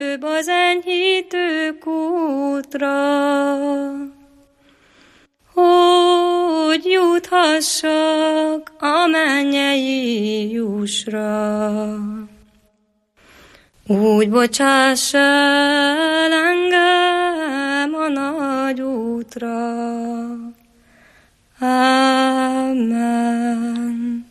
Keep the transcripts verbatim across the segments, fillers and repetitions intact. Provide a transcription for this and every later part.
Az enyhítő kútra, hogy juthassak a mennyei jussra. Úgy bocsáss el engem a nagy útra. Amen.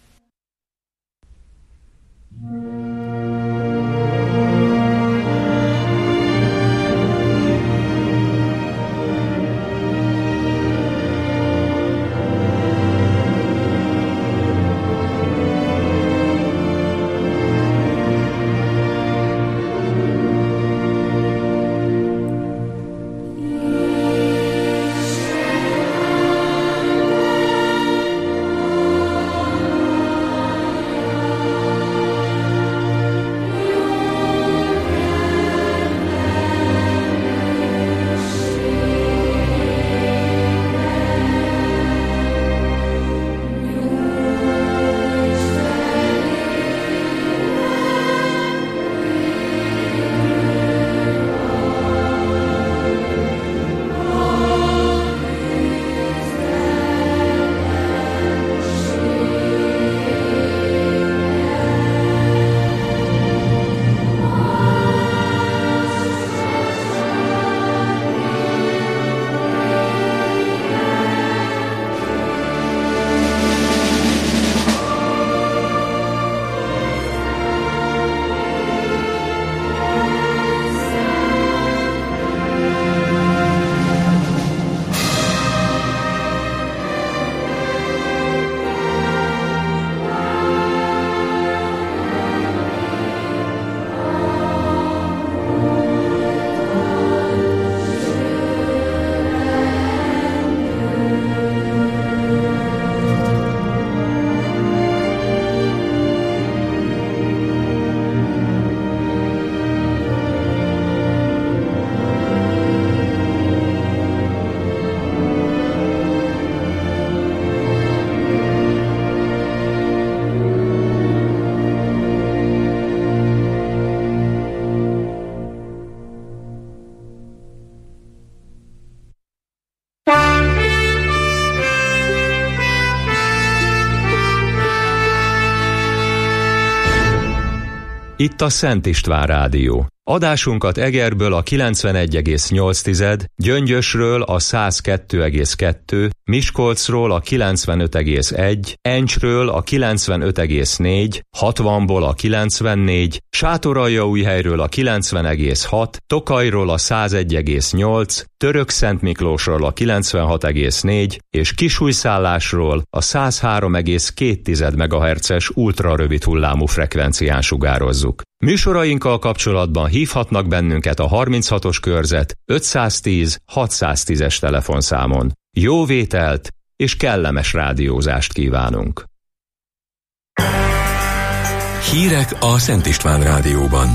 Itt a Szent István Rádió. Adásunkat Egerből a kilencvenegy egész nyolc, Gyöngyösről a száz kettő egész kettő, Miskolcról a kilencvenöt egész egy, Encsről a kilencvenöt egész négy, hatvanból a kilencvennégy, Sátoraljaújhelyről a kilencven egész hat, Tokajról a száz egy egész nyolc, Törökszentmiklósról a kilencvenhat egész négy és Kisújszállásról a száz három egész két megahertzes ultrarövid hullámú frekvencián sugározzuk. Műsorainkkal kapcsolatban hívhatnak bennünket a harminchatos körzet ötszáztíz hatszáztízes telefonszámon. Jó vételt és kellemes rádiózást kívánunk! Hírek a Szent István Rádióban.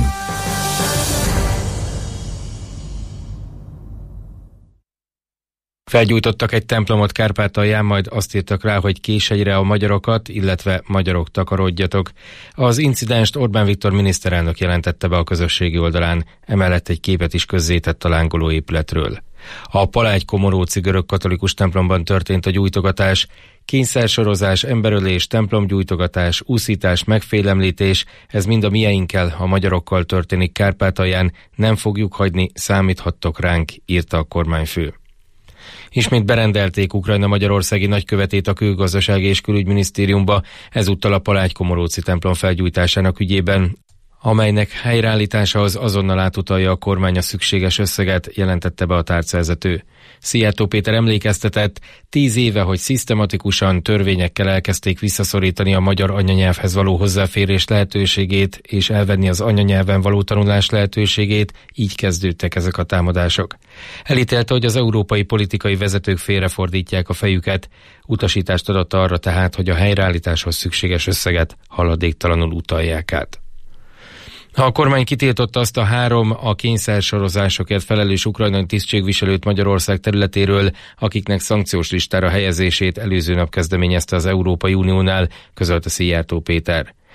Felgyújtottak egy templomot Kárpátalján, majd azt írtak rá, hogy Késhegyre a magyarokat, illetve magyarok takarodjatok. Az incidenst Orbán Viktor miniszterelnök jelentette be a közösségi oldalán, emellett egy képet is közzétett a lángoló épületről. A Palágy-Komoróci görög-katolikus templomban történt a gyújtogatás. Kényszersorozás, emberölés, templomgyújtogatás, úszítás, megfélemlítés, ez mind a mieinkkel, a magyarokkal történik Kárpátalján, nem fogjuk hagyni, számíthattok ránk, írta a kormányfő. Ismét berendelték Ukrajna magyarországi nagykövetét a Külgazdasági és Külügyminisztériumba, ezúttal a Palágy-Komoróci templom felgyújtásának ügyében, amelynek helyreállításához azonnal átutalja a kormány a szükséges összeget, jelentette be a tárcavezető. Szijjártó Péter emlékeztetett, tíz éve, hogy szisztematikusan törvényekkel elkezdték visszaszorítani a magyar anyanyelvhez való hozzáférés lehetőségét és elvenni az anyanyelven való tanulás lehetőségét, így kezdődtek ezek a támadások. Elítélte, hogy az európai politikai vezetők félrefordítják a fejüket, utasítást adott arra tehát, hogy a helyreállításhoz szükséges összeget haladéktalanul utalják át. A kormány kitiltotta azt a három a kényszersorozásokért felelős ukrajnai tisztségviselőt Magyarország területéről, akiknek szankciós listára helyezését előző nap kezdeményezte az Európai Uniónál, közölte Szijjártó Péter.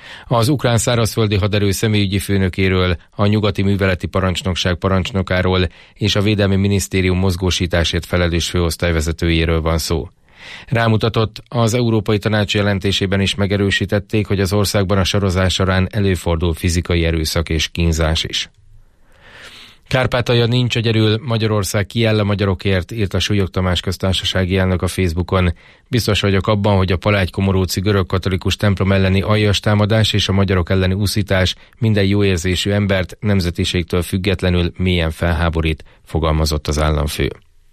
Az ukrán szárazföldi haderő személyügyi főnökéről, a nyugati műveleti parancsnokság parancsnokáról és a Védelmi Minisztérium mozgósításért felelős főosztályvezetőjéről van szó. Rámutatott, az Európai Tanács jelentésében is megerősítették, hogy az országban a sorozás során előfordul fizikai erőszak és kínzás is. Kárpátalja nincs egyedül, Magyarország kiáll a magyarokért, írt a Súlyog Tamás köztársasági elnök a Facebookon. Biztos vagyok abban, hogy a Palágy-Komorúci görögkatolikus templom elleni aljas támadás és a magyarok elleni úszítás minden jóérzésű embert nemzetiségtől függetlenül mélyen felháborít, fogalmazott az államfő.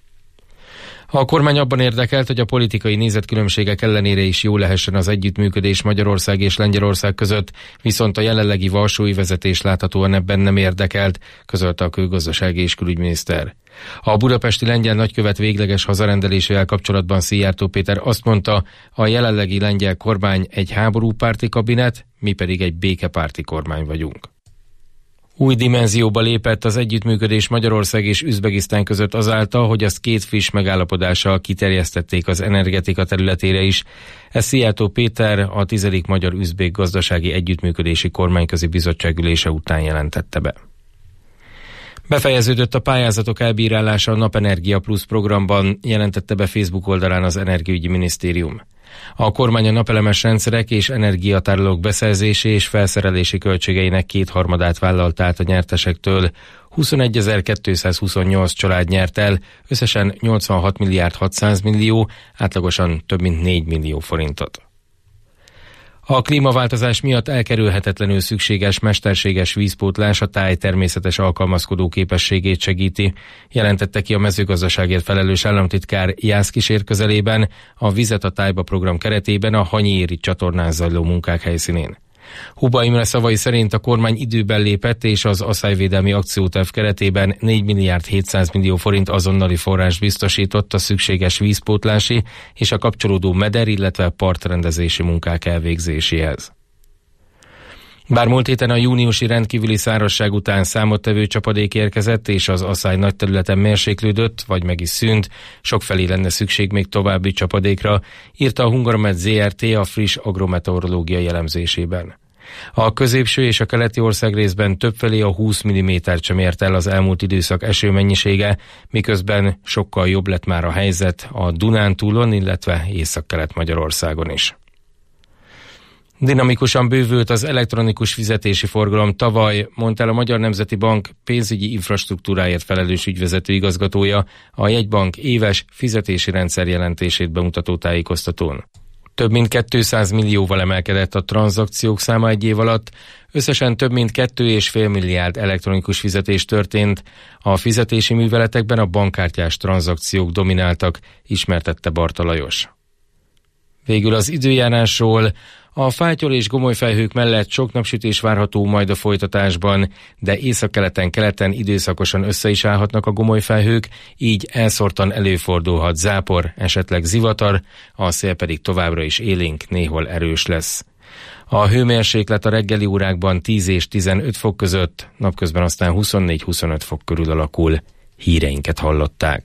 A kormány abban érdekelt, hogy a politikai nézetkülönbségek ellenére is jó lehessen az együttműködés Magyarország és Lengyelország között, viszont a jelenlegi varsói vezetés láthatóan ebben nem érdekelt, közölte a külgazdasági és külügyminiszter. A budapesti lengyel nagykövet végleges hazarendelésével kapcsolatban Szijjártó Péter azt mondta, a jelenlegi lengyel kormány egy háborúpárti kabinet, mi pedig egy békepárti kormány vagyunk. Új dimenzióba lépett az együttműködés Magyarország és Üzbegisztán között azáltal, hogy azt két friss megállapodással kiterjesztették az energetika területére is. Ez Szijjártó Péter a tizedik Magyar-Üzbék Gazdasági Együttműködési Kormányközi Bizottság ülése után jelentette be. Befejeződött a pályázatok elbírálása a Napenergia Plus programban, jelentette be Facebook oldalán az Energiaügyi Minisztérium. A kormány a napelemes rendszerek és energiatárolók beszerzési és felszerelési költségeinek kétharmadát vállalt át a nyertesektől. huszonegyezer-kétszázhuszonnyolc család nyert el, összesen nyolcvanhat milliárd hatszáz millió, átlagosan több mint négy millió forintot. A klímaváltozás miatt elkerülhetetlenül szükséges mesterséges vízpótlás a táj természetes alkalmazkodó képességét segíti, jelentette ki a mezőgazdaságért felelős államtitkár Jászkísér közelében a Vizet a tájba program keretében a Hanyéri csatornán zajló munkák helyszínén. Huba Imre szavai szerint a kormány időben lépett, és az aszályvédelmi akcióterv keretében négy milliárd hétszáz millió forint azonnali forrás biztosított a szükséges vízpótlási és a kapcsolódó meder, illetve partrendezési munkák elvégzéséhez. Bár múlt héten a júniusi rendkívüli szárazság után számottevő csapadék érkezett, és az aszály nagy területen mérséklődött, vagy meg is szűnt, sokfelé lenne szükség még további csapadékra, írta a Hungaromet zé er té a friss agrometeorológiai elemzésében. A középső és a keleti országrészben többfelé a húsz millimétert sem ért el az elmúlt időszak esőmennyisége, miközben sokkal jobb lett már a helyzet a Dunántúlon, illetve Észak-Kelet-Magyarországon is. Dinamikusan bővült az elektronikus fizetési forgalom tavaly, mondta el a Magyar Nemzeti Bank pénzügyi infrastruktúráért felelős ügyvezető igazgatója a jegybank éves fizetési rendszer jelentését bemutató tájékoztatón. Több mint kétszáz millióval emelkedett a tranzakciók száma egy év alatt, összesen több mint két egész öt milliárd elektronikus fizetés történt, a fizetési műveletekben a bankkártyás tranzakciók domináltak, ismertette Barta Lajos. Végül az időjárásról. A fátyol és gomoly felhők mellett sok napsütés várható majd a folytatásban, de északkeleten, keleten időszakosan össze is állhatnak a gomoly felhők, így elszórtan előfordulhat zápor, esetleg zivatar, a szél pedig továbbra is élénk, néhol erős lesz. A hőmérséklet a reggeli órákban tíz és tizenöt fok között, napközben aztán huszonnégy-huszonöt fok körül alakul. Híreinket hallották.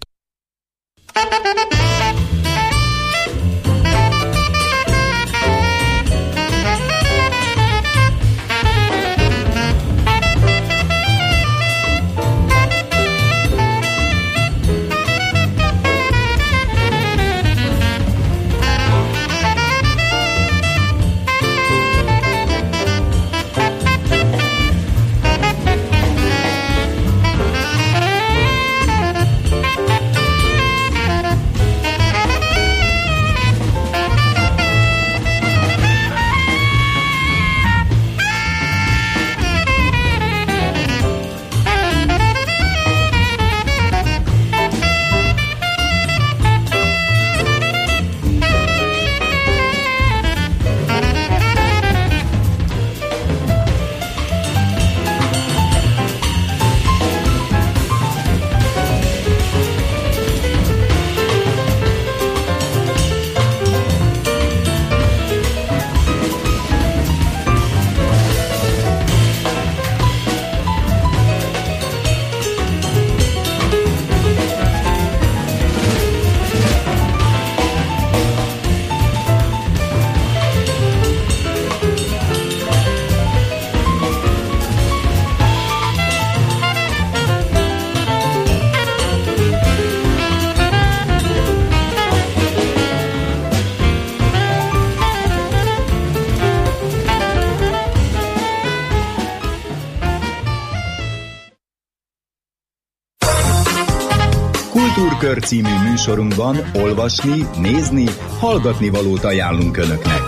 Kultúrkör című műsorunkban olvasni, nézni, hallgatni valót ajánlunk Önöknek.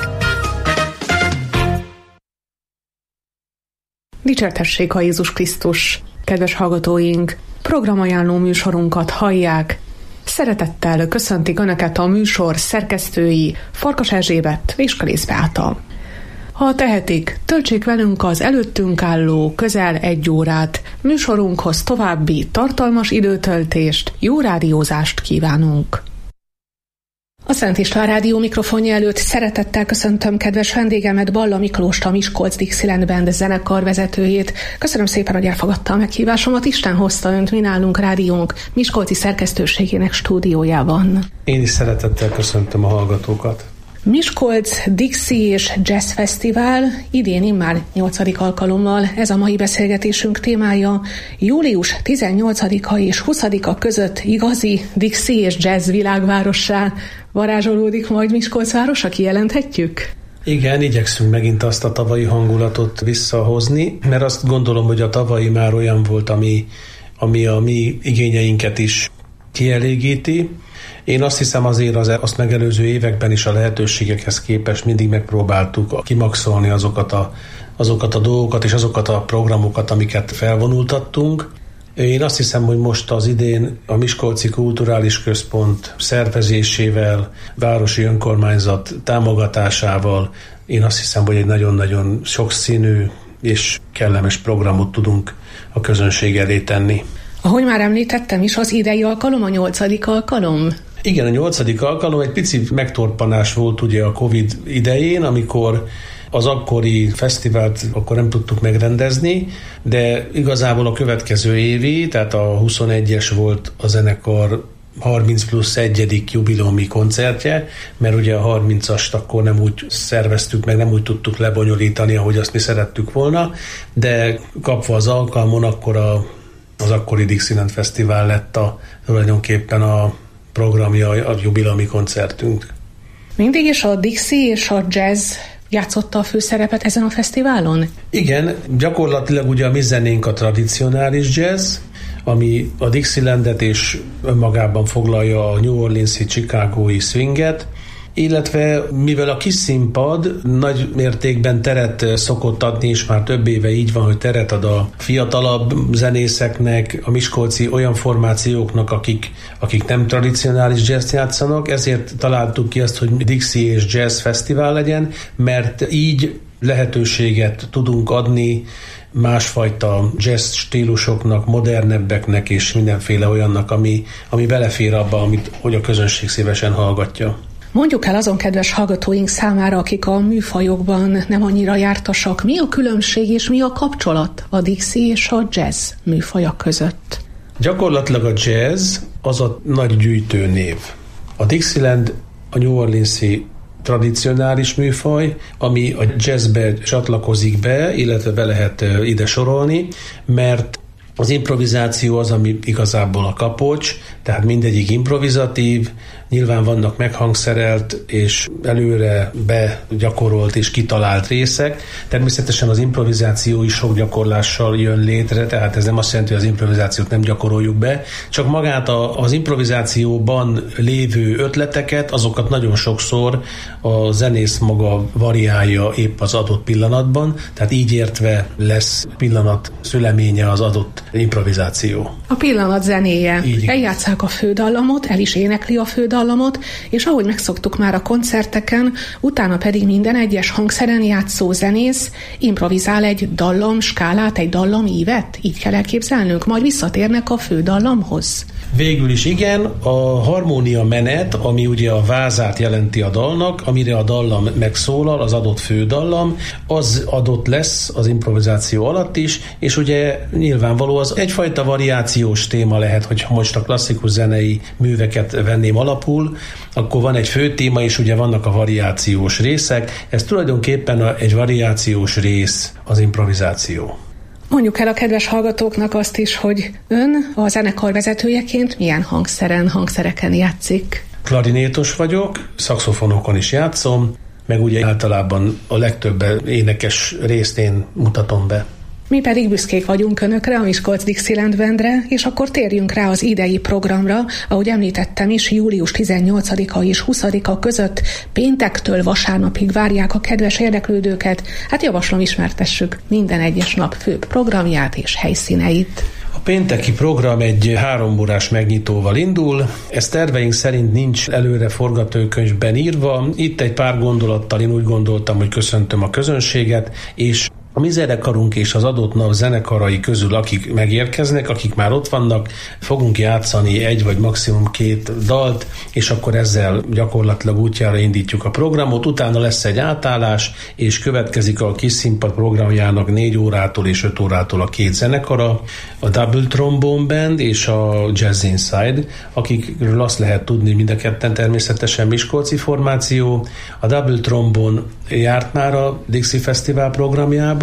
Dicsértessék a Jézus Krisztus! Kedves hallgatóink, programajánló műsorunkat hallják. Szeretettel köszöntik Önöket a műsor szerkesztői Farkas Erzsébet és Kalész Beáta. Ha tehetik, töltsék velünk az előttünk álló közel egy órát. Műsorunkhoz további tartalmas időtöltést, jó rádiózást kívánunk. A Szent István Rádió mikrofonja előtt szeretettel köszöntöm kedves vendégemet, Balla Miklóst, a Miskolc Dixieland Band zenekar vezetőjét. Köszönöm szépen, hogy elfogadta a meghívásomat. Isten hozta önt mi nálunk rádiónk miskolci szerkesztőségének stúdiójában. Én is szeretettel köszöntöm a hallgatókat. Miskolc Dixie és Jazz Fesztivál idén immár nyolcadik alkalommal, ez a mai beszélgetésünk témája. Július tizennyolcadika és huszadika között igazi Dixie és jazz világvárossá varázsolódik majd Miskolc városa, kijelenthetjük? Igen, igyekszünk megint azt a tavalyi hangulatot visszahozni, mert azt gondolom, hogy a tavalyi már olyan volt, ami, ami a mi igényeinket is kielégíti. Én azt hiszem azért az, azt megelőző években is a lehetőségekhez képest mindig megpróbáltuk kimaxolni azokat a, azokat a dolgokat és azokat a programokat, amiket felvonultattunk. Én azt hiszem, hogy most az idén a Miskolci Kulturális Központ szervezésével, városi önkormányzat támogatásával én azt hiszem, hogy egy nagyon-nagyon sokszínű és kellemes programot tudunk a közönség elé tenni. Ahogy már említettem is, az idei alkalom a nyolcadik alkalom? Igen, a nyolcadik alkalom egy pici megtorpanás volt ugye a Covid idején, amikor az akkori fesztivált akkor nem tudtuk megrendezni, de igazából a következő évi, tehát a huszonegyes volt a zenekar harminc plusz egyedik jubileumi koncertje, mert ugye a harmincast akkor nem úgy szerveztük meg, nem úgy tudtuk lebonyolítani, ahogy azt mi szerettük volna, de kapva az alkalmon, akkor a, az akkori Dixieland Fesztivál lett a, tulajdonképpen a programja, a jubileumi koncertünk. Mindig is a Dixie és a jazz játszotta a főszerepet ezen a fesztiválon? Igen, gyakorlatilag ugye a mi zenénk a tradicionális jazz, ami a Dixielandet és önmagában foglalja a New Orleans-i, chicagói swinget, illetve mivel a kis színpad nagy mértékben teret szokott adni, és már több éve így van, hogy teret ad a fiatalabb zenészeknek, a miskolci olyan formációknak, akik, akik nem tradicionális jazz játszanak, ezért találtuk ki azt, hogy Dixie és Jazz Fesztivál legyen, mert így lehetőséget tudunk adni másfajta jazz stílusoknak, modernebbeknek és mindenféle olyannak, ami, ami belefér abba, amit, hogy a közönség szívesen hallgatja. Mondjuk el azon kedves hallgatóink számára, akik a műfajokban nem annyira jártasak, mi a különbség és mi a kapcsolat a Dixie és a jazz műfajak között? Gyakorlatilag a jazz az a nagy gyűjtőnév. A Dixieland a New Orleans-i tradicionális műfaj, ami a jazzbe csatlakozik be, illetve be lehet ide sorolni, mert az improvizáció az, ami igazából a kapocs, tehát mindegyik improvizatív, nyilván vannak meghangszerelt és előre begyakorolt és kitalált részek. Természetesen az improvizáció is sok gyakorlással jön létre, tehát ez nem azt jelenti, hogy az improvizációt nem gyakoroljuk be, csak magát a, az improvizációban lévő ötleteket, azokat nagyon sokszor a zenész maga variálja épp az adott pillanatban, tehát így értve lesz pillanat szüleménye az adott improvizáció. A pillanat zenéje. Eljátsszák a fődallamot, el is énekli a fődallamot, és ahogy megszoktuk már a koncerteken, utána pedig minden egyes hangszeren játszó zenész improvizál egy dallam skálát, egy dallam ívet? Így kell elképzelnünk, majd visszatérnek a fődallamhoz. Végül is igen, a harmónia menet, ami ugye a vázát jelenti a dalnak, amire a dallam megszólal, az adott fődallam, az adott lesz az improvizáció alatt is, és ugye nyilvánvaló az egyfajta variációs téma lehet, hogyha most a klasszikus zenei műveket venném alapul, akkor van egy fő téma, és ugye vannak a variációs részek, ez tulajdonképpen egy variációs rész az improvizáció. Mondjuk el a kedves hallgatóknak azt is, hogy ön a zenekar vezetőjeként milyen hangszeren, hangszereken játszik? Klarinétos vagyok, szaxofonokon is játszom, meg ugye általában a legtöbb énekes részt én mutatom be. Mi pedig büszkék vagyunk Önökre, a Miskolc Dixieland Bandre, és akkor térjünk rá az idei programra. Ahogy említettem is, július tizennyolcadika és huszadika között péntektől vasárnapig várják a kedves érdeklődőket. Hát javaslom, ismertessük minden egyes nap főbb programját és helyszíneit. A pénteki program egy három órás megnyitóval indul. Ez terveink szerint nincs előre forgatókönyvben írva. Itt egy pár gondolattal én úgy gondoltam, hogy köszöntöm a közönséget, és a mi zenekarunk és az adott nap zenekarai közül, akik megérkeznek, akik már ott vannak, fogunk játszani egy vagy maximum két dalt, és akkor ezzel gyakorlatilag útjára indítjuk a programot. Utána lesz egy átállás, és következik a Kis Színpad programjának négy órától és öt órától a két zenekara, a Double Trombone Band és a Jazz Inside, akikről azt lehet tudni, mind a ketten természetesen miskolci formáció. A Double Trombone járt már a Dixie Fesztivál programjában,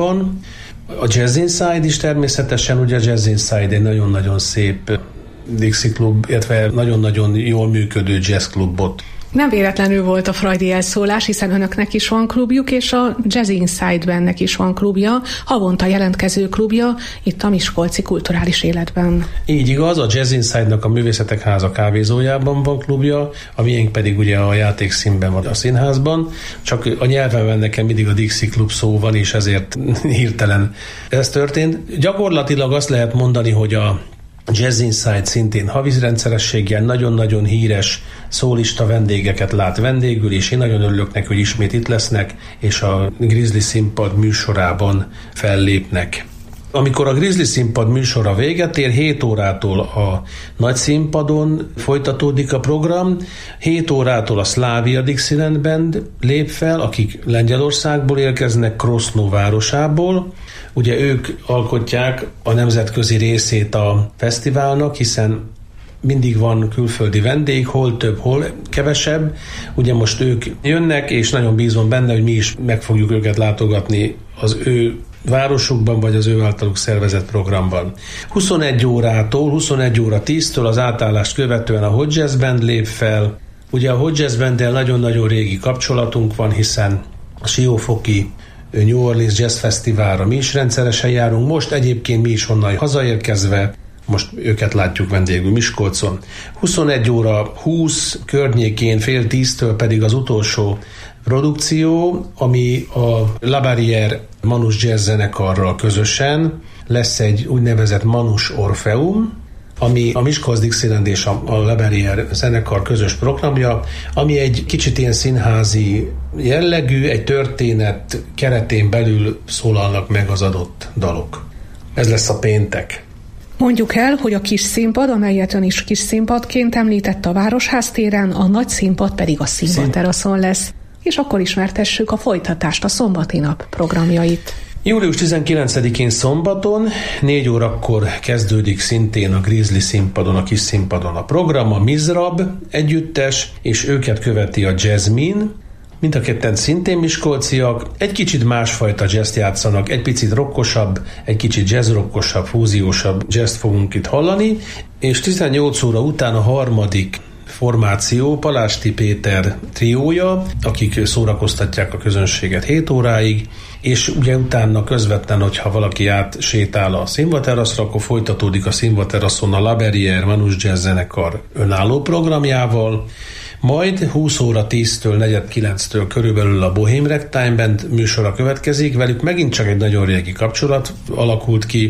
a Jazz Inside is természetesen, ugye a Jazz Inside egy nagyon-nagyon szép Dixie klub, illetve nagyon-nagyon jól működő jazz klubot. Nem véletlenül volt a frajdi elszólás, hiszen önöknek is van klubjuk, és a Jazz Inside-bennek is van klubja, havonta jelentkező klubja itt a miskolci kulturális életben. Így igaz, a Jazz Inside-nak a Művészetek Háza kávézójában van klubja, a miénk pedig ugye a játékszínben van a színházban, csak a nyelven nekem mindig a Dixie Club szó van, és ezért hirtelen ez történt. Gyakorlatilag azt lehet mondani, hogy a Jazz Inside szintén havi rendszerességgel nagyon-nagyon híres szólista vendégeket lát vendégül, és én nagyon örülök neki, hogy ismét itt lesznek, és a Grizzly Színpad műsorában fellépnek. Amikor a Grizzly Színpad műsora véget ér, hét órától a nagy színpadon folytatódik a program, hét órától a Slavia Dixieland Band lép fel, akik Lengyelországból érkeznek, Krosno városából. Ugye ők alkotják a nemzetközi részét a fesztiválnak, hiszen mindig van külföldi vendég, hol több, hol kevesebb. Ugye most ők jönnek, és nagyon bízom benne, hogy mi is meg fogjuk őket látogatni az ő városukban, vagy az ő általuk szervezett programban. huszonegy órától, huszonegy óra tíztől az átállást követően a Hot Jazz Band lép fel. Ugye a Hot Jazz Banddel nagyon-nagyon régi kapcsolatunk van, hiszen a siófoki New Orleans Jazz Fesztiválra mi is rendszeresen járunk. Most egyébként mi is onnan hazaérkezve, most őket látjuk vendégül Miskolcon. huszonegy óra húsz környékén, fél tíztől pedig az utolsó produkció, ami a La Barrière Manus Jazz zenekarral közösen lesz egy úgynevezett Manus Orfeum, ami a Miskolc Dixieland és a La Barrière zenekar közös programja, ami egy kicsit ilyen színházi jellegű, egy történet keretén belül szólalnak meg az adott dalok. Ez lesz a péntek. Mondjuk el, hogy a kis színpad, amelyet ön is kis színpadként említett a Városház téren, a nagy színpad pedig a Színpadteraszon lesz. És akkor ismertessük a folytatást, a szombati nap programjait. július tizenkilencedikén szombaton, négy órakor kezdődik szintén a Grizzly színpadon, a kis színpadon a program, a Mizrab együttes, és őket követi a Jasmine, mind a ketten szintén miskolciak, egy kicsit másfajta jazzt játszanak, egy picit rockosabb, egy kicsit jazzrockosabb, fúziósabb jazzt fogunk itt hallani, és tizennyolc óra után a harmadik formáció, Palásti Péter triója, akik szórakoztatják a közönséget hét óráig, és ugye utána közvetlen, hogyha valaki átsétál a színvateraszra, akkor folytatódik a színvateraszon a La Barrière Manus Jazz zenekar önálló programjával, majd húsz óra tíztől, negyed kilenctől körülbelül a Bohém Ragtime Band műsora következik, velük megint csak egy nagyon régi kapcsolat alakult ki,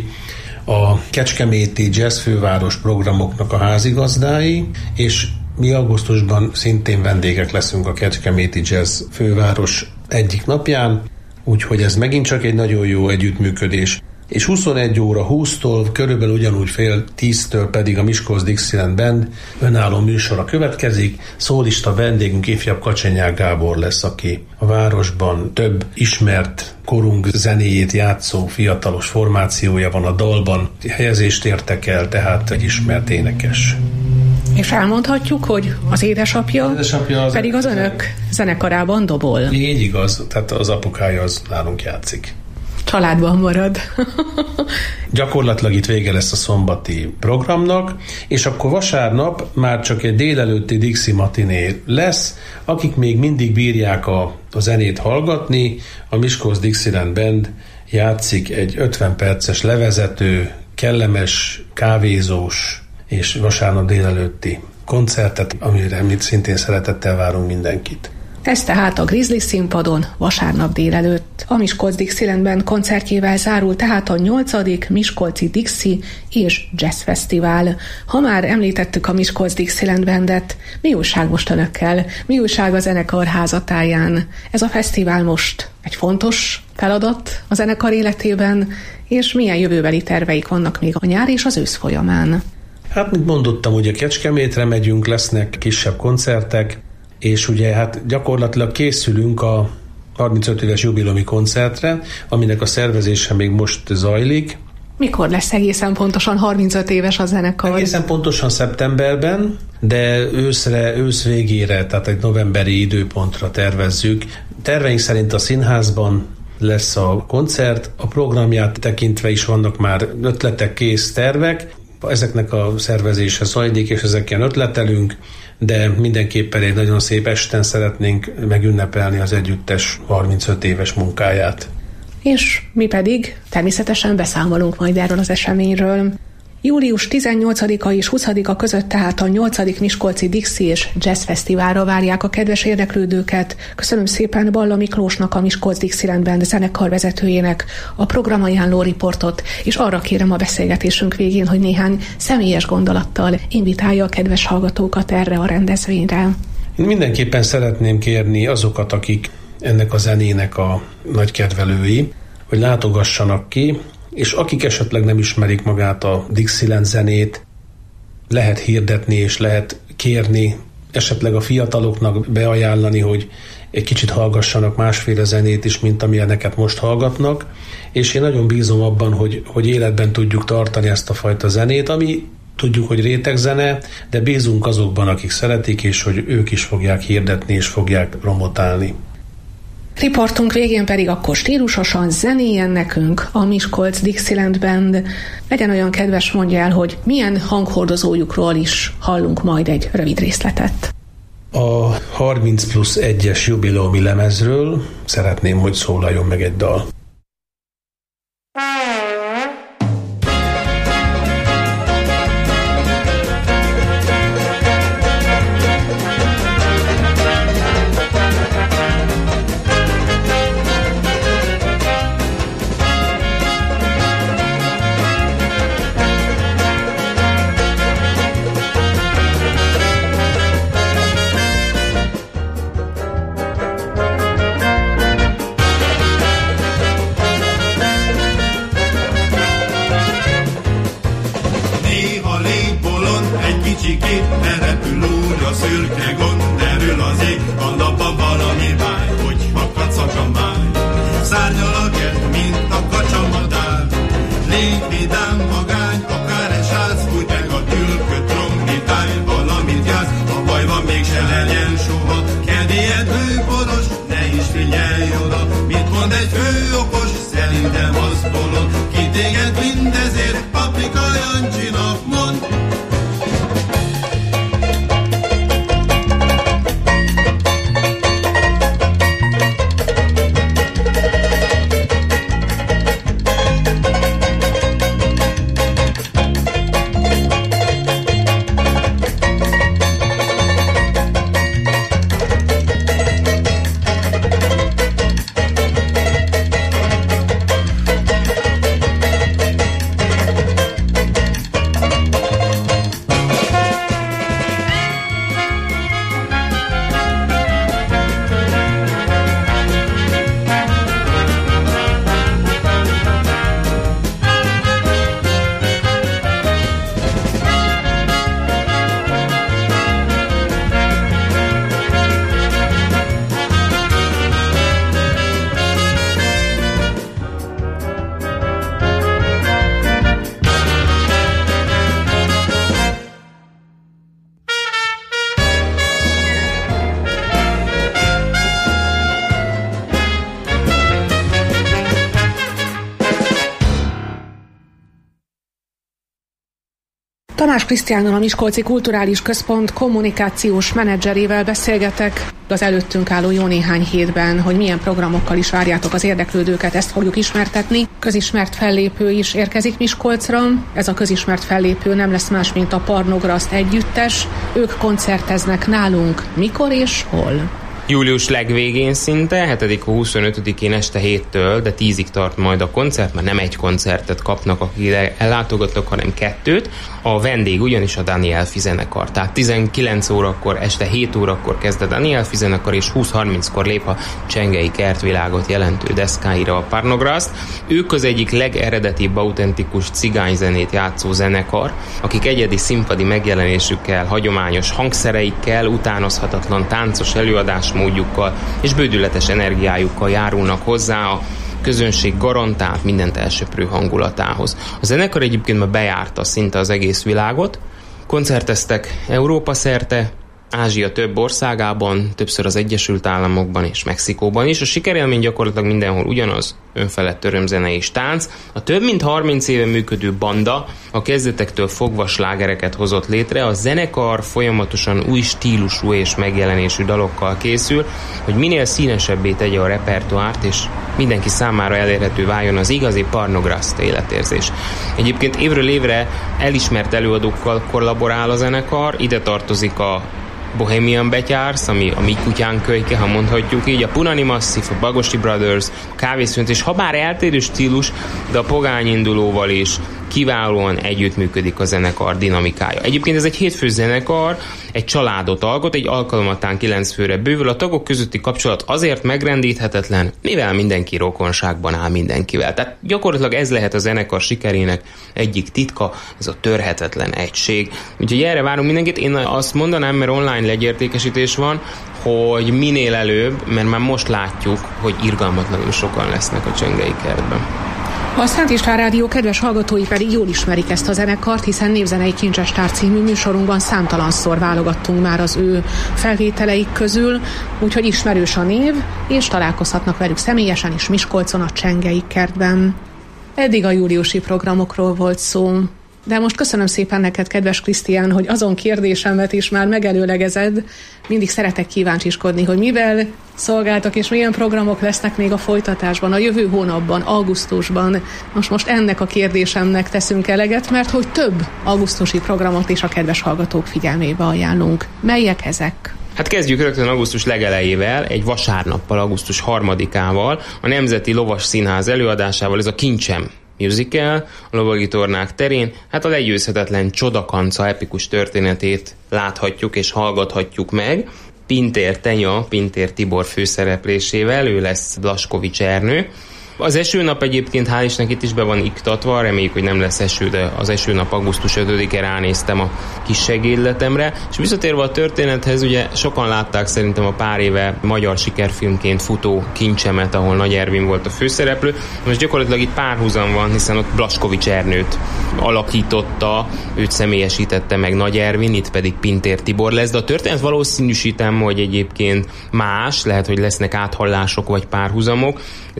a kecskeméti jazz főváros programoknak a házigazdái, és mi augusztusban szintén vendégek leszünk a Kecskeméti Jazz főváros egyik napján, úgyhogy ez megint csak egy nagyon jó együttműködés. És huszonegy óra húsztól, körülbelül ugyanúgy fél tíztől pedig a Miskolc Dixieland Band önálló műsora következik. Szólista vendégünk ifjabb Kacsenyák Gábor lesz, aki a városban több ismert korunk zenéjét játszó fiatalos formációja van a dalban. Helyezést értek el, tehát egy ismert énekes. És elmondhatjuk, hogy az édesapja, az édesapja az pedig az önök zenekarában dobol. Így igaz, tehát az apukája az nálunk játszik. Családban marad. Gyakorlatilag itt vége lesz a szombati programnak, és akkor vasárnap már csak egy délelőtti Dixie matiné lesz, akik még mindig bírják a, a zenét hallgatni, a Miskolc Dixieland Band játszik egy ötven perces levezető, kellemes, kávézós és vasárnap délelőtti koncertet, amire mi szintén szeretettel várunk mindenkit. Ez tehát a Grizzly színpadon vasárnap délelőtt. A Miskolc Dixielandben koncertjével zárul tehát a nyolcadik Miskolci Dixie és Jazz Fesztivál. Ha már említettük a Miskolc Dixieland Bandet, mi újság most önökkel? Mi újság a zenekar házatáján? Ez a fesztivál most egy fontos feladat a zenekar életében, és milyen jövőbeli terveik vannak még a nyár és az ősz folyamán? Hát, mint mondottam, ugye Kecskemétre megyünk, lesznek kisebb koncertek, és ugye hát gyakorlatilag készülünk a harmincöt éves jubileumi koncertre, aminek a szervezése még most zajlik. Mikor lesz egészen pontosan harmincöt éves a zenekar? Egészen pontosan szeptemberben, de őszre, ősz végére, tehát egy novemberi időpontra tervezzük. Terveink szerint a színházban lesz a koncert, a programját tekintve is vannak már ötletek, kész tervek. Ezeknek a szervezése zajlik, és ezeken ötletelünk, de mindenképpen egy nagyon szép esten szeretnénk megünnepelni az együttes harmincöt éves munkáját. És mi pedig természetesen beszámolunk majd erről az eseményről. július tizennyolcadika és huszadika között tehát a nyolcadik Miskolci Dixie és Jazz Fesztiválra várják a kedves érdeklődőket. Köszönöm szépen Balla Miklósnak, a Miskolc Dixieland Band zenekar vezetőjének a programajánló riportot, és arra kérem a beszélgetésünk végén, hogy néhány személyes gondolattal invitálja a kedves hallgatókat erre a rendezvényre. Én mindenképpen szeretném kérni azokat, akik ennek a zenének a nagy kedvelői, hogy látogassanak ki, és akik esetleg nem ismerik magát a Dixieland zenét, lehet hirdetni és lehet kérni, esetleg a fiataloknak beajánlani, hogy egy kicsit hallgassanak másféle zenét is, mint amilyeneket most hallgatnak, és én nagyon bízom abban, hogy, hogy életben tudjuk tartani ezt a fajta zenét, ami tudjuk, hogy rétegzene, de bízunk azokban, akik szeretik, és hogy ők is fogják hirdetni és fogják promotálni. Riportunk végén pedig akkor stílusosan zenéljen nekünk a Miskolc Dixieland Band. Legyen olyan kedves, mondja el, hogy milyen hanghordozójukról is hallunk majd egy rövid részletet. A harminc plusz egyes jubileumi lemezről szeretném, hogy szólaljon meg egy dal. Tamás Krisztiánnal, a Miskolci Kulturális Központ kommunikációs menedzserével beszélgetek az előttünk álló jó néhány hétben, hogy milyen programokkal is várjátok az érdeklődőket, ezt fogjuk ismertetni. Közismert fellépő is érkezik Miskolcra. Ez a közismert fellépő nem lesz más, mint a Parnograszt együttes. Ők koncerteznek nálunk mikor és hol? Július legvégén szinte, hetedik huszonötödikén este héttől, de tízig tart majd a koncert, mert nem egy koncertet kapnak, akik ide ellátogatnak, hanem kettőt. A vendég ugyanis a Danielfi zenekar, tehát tizenkilenc órakor, este hét órakor kezd a Danielfi zenekar, és húsz-harminckor lép a Csengei Kertvilágot jelentő deszkáira a Parnograszt. Ők az egyik legeredetibb, autentikus cigányzenét játszó zenekar, akik egyedi színpadi megjelenésükkel, hagyományos hangszereikkel, utánozhatatlan táncos előadás módjukkal és bődületes energiájukkal járulnak hozzá a közönség garantált, mindent elsöprő hangulatához. A zenekar egyébként már bejárta szinte az egész világot, koncerteztek Európa szerte, Ázsia több országában, többször az Egyesült Államokban és Mexikóban is. A sikerélmény gyakorlatilag mindenhol ugyanaz, önfelett örömzene és tánc. A több mint harminc éve működő banda a kezdetektől fogva slágereket hozott létre. A zenekar folyamatosan új stílusú és megjelenésű dalokkal készül, hogy minél színesebbé tegye a repertoárt, és mindenki számára elérhető váljon az igazi Parnograszt életérzés. Egyébként évről évre elismert előadókkal kollaborál a zenekar, ide tartozik a Bohemian Betyársz, ami a mi kutyánk kölyke, ha mondhatjuk így, a Punani Massive, a Bagosi Brothers, a Kávészünet, és ha bár eltérő stílus, de a Pogány Indulóval is kiválóan együttműködik a zenekar dinamikája. Egyébként ez egy hétfős zenekar, egy családot alkot, egy alkalmattán kilenc főre bővül, a tagok közötti kapcsolat azért megrendíthetetlen, mivel mindenki rokonságban áll mindenkivel. Tehát gyakorlatilag ez lehet a zenekar sikerének egyik titka, ez a törhetetlen egység. Úgyhogy erre várunk mindenkit. Én azt mondanám, mert online legyértékesítés van, hogy minél előbb, mert már most látjuk, hogy irgalmatlanul sokan lesznek a Csengei Kertben. A Szent István Rádió kedves hallgatói pedig jól ismerik ezt a zenekart, hiszen Névzenei Kincsestár című műsorunkban számtalanszor válogattunk már az ő felvételeik közül, úgyhogy ismerős a név, és találkozhatnak velük személyesen is Miskolcon a Csengei Kertben. Eddig a júliusi programokról volt szó. De most köszönöm szépen neked, kedves Krisztián, hogy azon kérdésemet is már megelőlegezed. Mindig szeretek kíváncsiskodni, hogy mivel szolgáltak és milyen programok lesznek még a folytatásban, a jövő hónapban, augusztusban. Most most ennek a kérdésemnek teszünk eleget, mert hogy több augusztusi programot is a kedves hallgatók figyelmébe ajánlunk. Melyek ezek? Hát kezdjük rögtön augusztus legelejével, egy vasárnappal, augusztus harmadikával, a Nemzeti Lovas Színház előadásával, ez a Kincsem musical, a Lovagi Tornák terén, hát a legyőzhetetlen Csodakanca epikus történetét láthatjuk és hallgathatjuk meg. Pintér Tenya, Pintér Tibor főszereplésével, ő lesz Blaskovics Ernő. Az esőnap egyébként hál' Istennek itt is be van iktatva, reméljük, hogy nem lesz eső, de az esőnap augusztus ötödike ránéztem a kis segédletemre. És visszatérve a történethez, ugye sokan látták szerintem a pár éve magyar sikerfilmként futó Kincsemet, ahol Nagy Ervin volt a főszereplő. Most gyakorlatilag itt párhuzam van, hiszen ott Blaskovics Ernőt alakította, őt személyesítette meg Nagy Ervin, itt pedig Pintér Tibor lesz, de a történet valószínűsítem, hogy egyébként más, lehet, hogy lesznek áthallások vagy párhuzamok,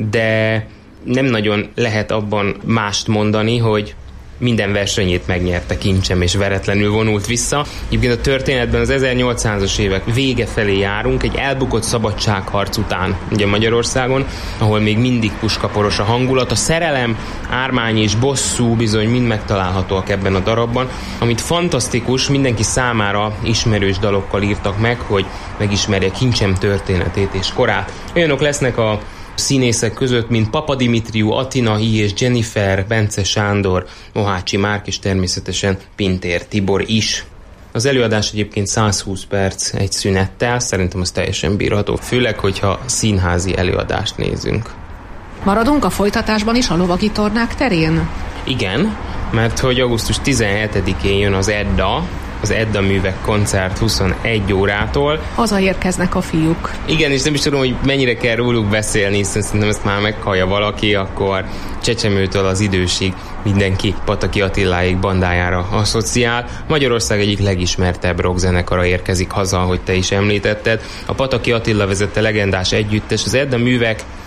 de nem nagyon lehet abban mást mondani, hogy minden versenyét megnyerte Kincsem, és veretlenül vonult vissza. Egyébként a történetben az ezernyolcszázas évek vége felé járunk, egy elbukott szabadságharc után, ugye Magyarországon, ahol még mindig puskaporos a hangulat. A szerelem, ármány és bosszú bizony mind megtalálhatóak ebben a darabban, amit fantasztikus, mindenki számára ismerős dalokkal írtak meg, hogy megismerje Kincsem történetét és korát. Olyanok lesznek a színészek között, mint Papa Dimitriú, Atina I és Jennifer, Bence Sándor, Mohácsi Márk és természetesen Pintér Tibor is. Az előadás egyébként száz húsz perc egy szünettel, szerintem az teljesen bírható, főleg, hogyha színházi előadást nézünk. Maradunk a folytatásban is a Lovagi Tornák terén? Igen, mert hogy augusztus tizenhetedikén jön az Edda, az Edda Művek koncert huszonegy órától. Hazaérkeznek a fiúk. Igen, és nem is tudom, hogy mennyire kell róluk beszélni, hiszen szerintem ezt már meghallja valaki, akkor Csecsemőtől az idősig mindenki Pataki Attiláék bandájára asszociál. Magyarország egyik legismertebb rockzenekara érkezik haza, hogy te is említetted. A Pataki Attila vezette legendás együttes, az Edda Művek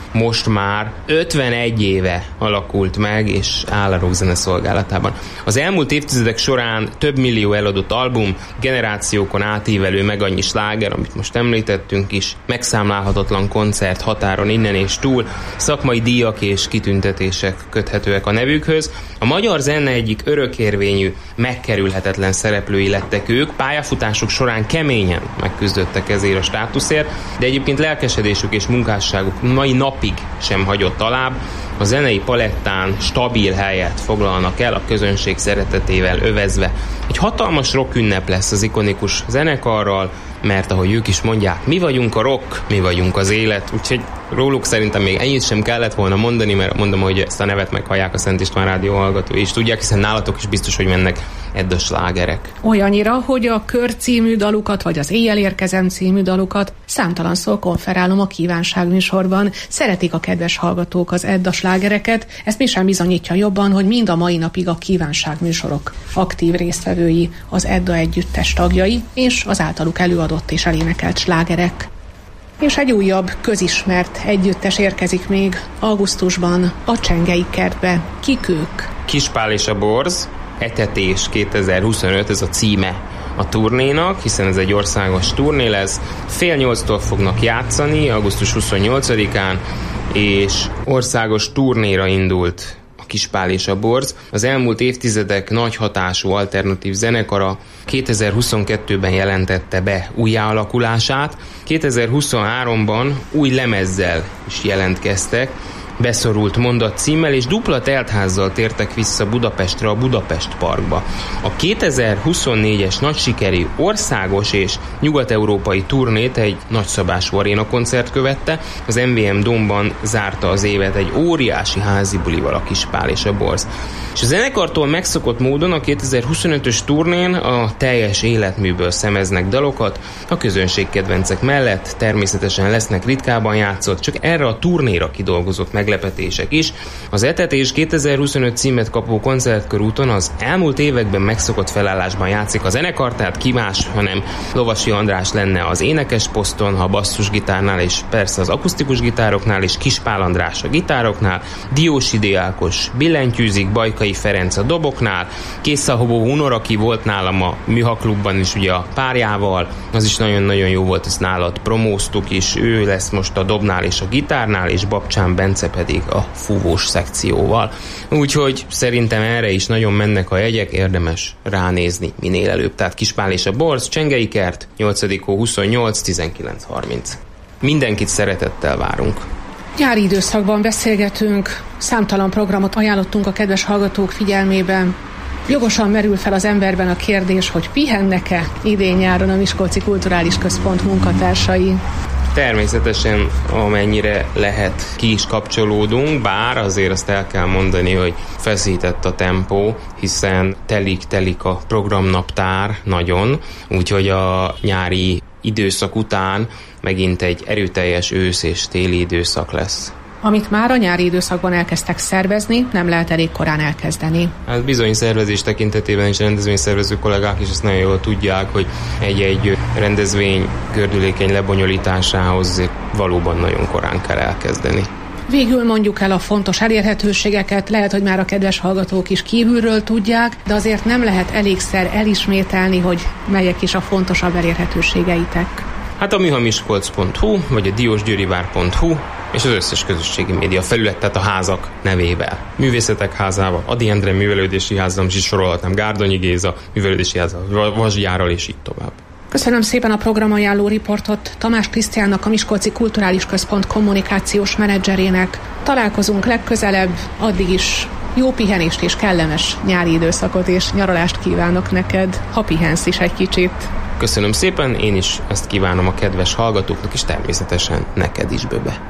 most már ötvenegy éve alakult meg, és áll a rockzene szolgálatában. Az elmúlt évtizedek során több millió eladott album, generációkon átívelő meg annyi sláger, amit most említettünk is, megszámlálhatatlan koncert határon innen és túl, szakmai díjak és kitüntetések köthetőek a nevükhöz. A magyar zene egyik örökérvényű, megkerülhetetlen szereplői lettek ők, pályafutásuk során keményen megküzdöttek ezért a státuszért, de egyébként lelkesedésük és munkásságuk mai napig sem hagyott alább. A zenei palettán stabil helyet foglalnak el, a közönség szeretetével övezve. Egy hatalmas rock ünnep lesz az ikonikus zenekarral, mert ahogy ők is mondják, mi vagyunk a rock, mi vagyunk az élet, úgyhogy róluk szerintem még ennyit sem kellett volna mondani, mert mondom, hogy ezt a nevet meghallják a Szent István Rádió hallgatói is tudják, hiszen nálatok is biztos, hogy mennek edd a slágerek. Olyannyira, hogy a Kör című dalukat, vagy az Éjjel érkezem című dalukat számtalanszor konferálom a Kívánság műsorban. Szeretik a kedves hallgatók az edd a slágereket, ezt mi sem bizonyítja jobban, hogy mind a mai napig a Kívánság műsorok aktív résztvevői az Edda együttes tagjai, és az általuk előadott és elénekelt slágerek. És egy újabb, közismert együttes érkezik még augusztusban a Csengei Kertbe. Kik ők? Kispál és a Borz, Etetés kétezer-huszonöt, ez a címe a turnénak, hiszen ez egy országos turné lesz. Fél nyolctól fognak játszani, augusztus huszonnyolcadikán, és országos turnéra indult a Kispál és a Borz. Az elmúlt évtizedek nagy hatású alternatív zenekara kétezer-huszonkettőben jelentette be újjáalakulását. kétezer-huszonháromban új lemezzel is jelentkeztek, Beszorult mondat címmel, és dupla teltházzal tértek vissza Budapestre, a Budapest Parkba. A kétezer-huszonnégyes nagy sikerű országos és nyugat-európai turnét egy nagyszabású aréna koncert követte, az em vé em Domban zárta az évet egy óriási házi bulival a Kispál és a Borz. És a zenekartól megszokott módon a kétezer-huszonötös turnén a teljes életműből szemeznek dalokat, a közönség kedvencek mellett természetesen lesznek ritkában játszott, csak erre a turnéra kidolgozott meglepetések is. Az Etetés kétezer-huszonöt címet kapó koncertkörúton az elmúlt években megszokott felállásban játszik a zenekar, tehát ki más, hanem Lovasi András lenne az énekes poszton, ha basszusgitárnál és persze az akusztikus gitároknál, és Kispál András a gitároknál, Diósi Déákos billentyűzik, Bajkai Ferenc a doboknál, Készalhobó Hunor, aki volt nálam a Műhaklubban is ugye a párjával, az is nagyon-nagyon jó volt, ezt nálad promóztuk is, ő lesz most a dobnál és a gitárnál, és Babcsán Bence pedig a fúvós szekcióval. Úgyhogy szerintem erre is nagyon mennek a jegyek, érdemes ránézni minél előbb. Tehát Kispál és a Borz, Csengei Kert, nyolcadik hó huszonnyolc tizenkilenc harminc. Mindenkit szeretettel várunk. Nyári időszakban beszélgetünk, számtalan programot ajánlottunk a kedves hallgatók figyelmében. Jogosan merül fel az emberben a kérdés, hogy pihennek-e idén nyáron a Miskolci Kulturális Központ munkatársai. Természetesen amennyire lehet ki is kapcsolódunk, bár azért azt el kell mondani, hogy feszített a tempó, hiszen telik-telik a programnaptár nagyon, úgyhogy a nyári időszak után megint egy erőteljes ősz és téli időszak lesz. Amit már a nyári időszakban elkezdtek szervezni, nem lehet elég korán elkezdeni. Hát bizony szervezés tekintetében is rendezvényszervező kollégák is ezt nagyon jól tudják, hogy egy-egy rendezvény gördülékeny lebonyolításához valóban nagyon korán kell elkezdeni. Végül mondjuk el a fontos elérhetőségeket, lehet, hogy már a kedves hallgatók is kívülről tudják, de azért nem lehet elégszer elismételni, hogy melyek is a fontosabb elérhetőségeitek. Hát a műhamiskolc pont hu, vagy a diósgyőrivár pont hu, és az összes közösségi média felület, tehát a házak nevével. Művészetek házával, Ady Endre művelődési házzal, is sorolhatnám, Gárdonyi Géza művelődési házzal, Vasgyárral, és így tovább. Köszönöm szépen a programajánló riportot Tamás Krisztiánnak, a Miskolci Kulturális Központ kommunikációs menedzserének. Találkozunk legközelebb, addig is jó pihenést és kellemes nyári időszakot és nyaralást kívánok neked, ha pihensz is egy kicsit. Köszönöm szépen, én is ezt kívánom a kedves hallgatóknak, és természetesen neked is, Böbe.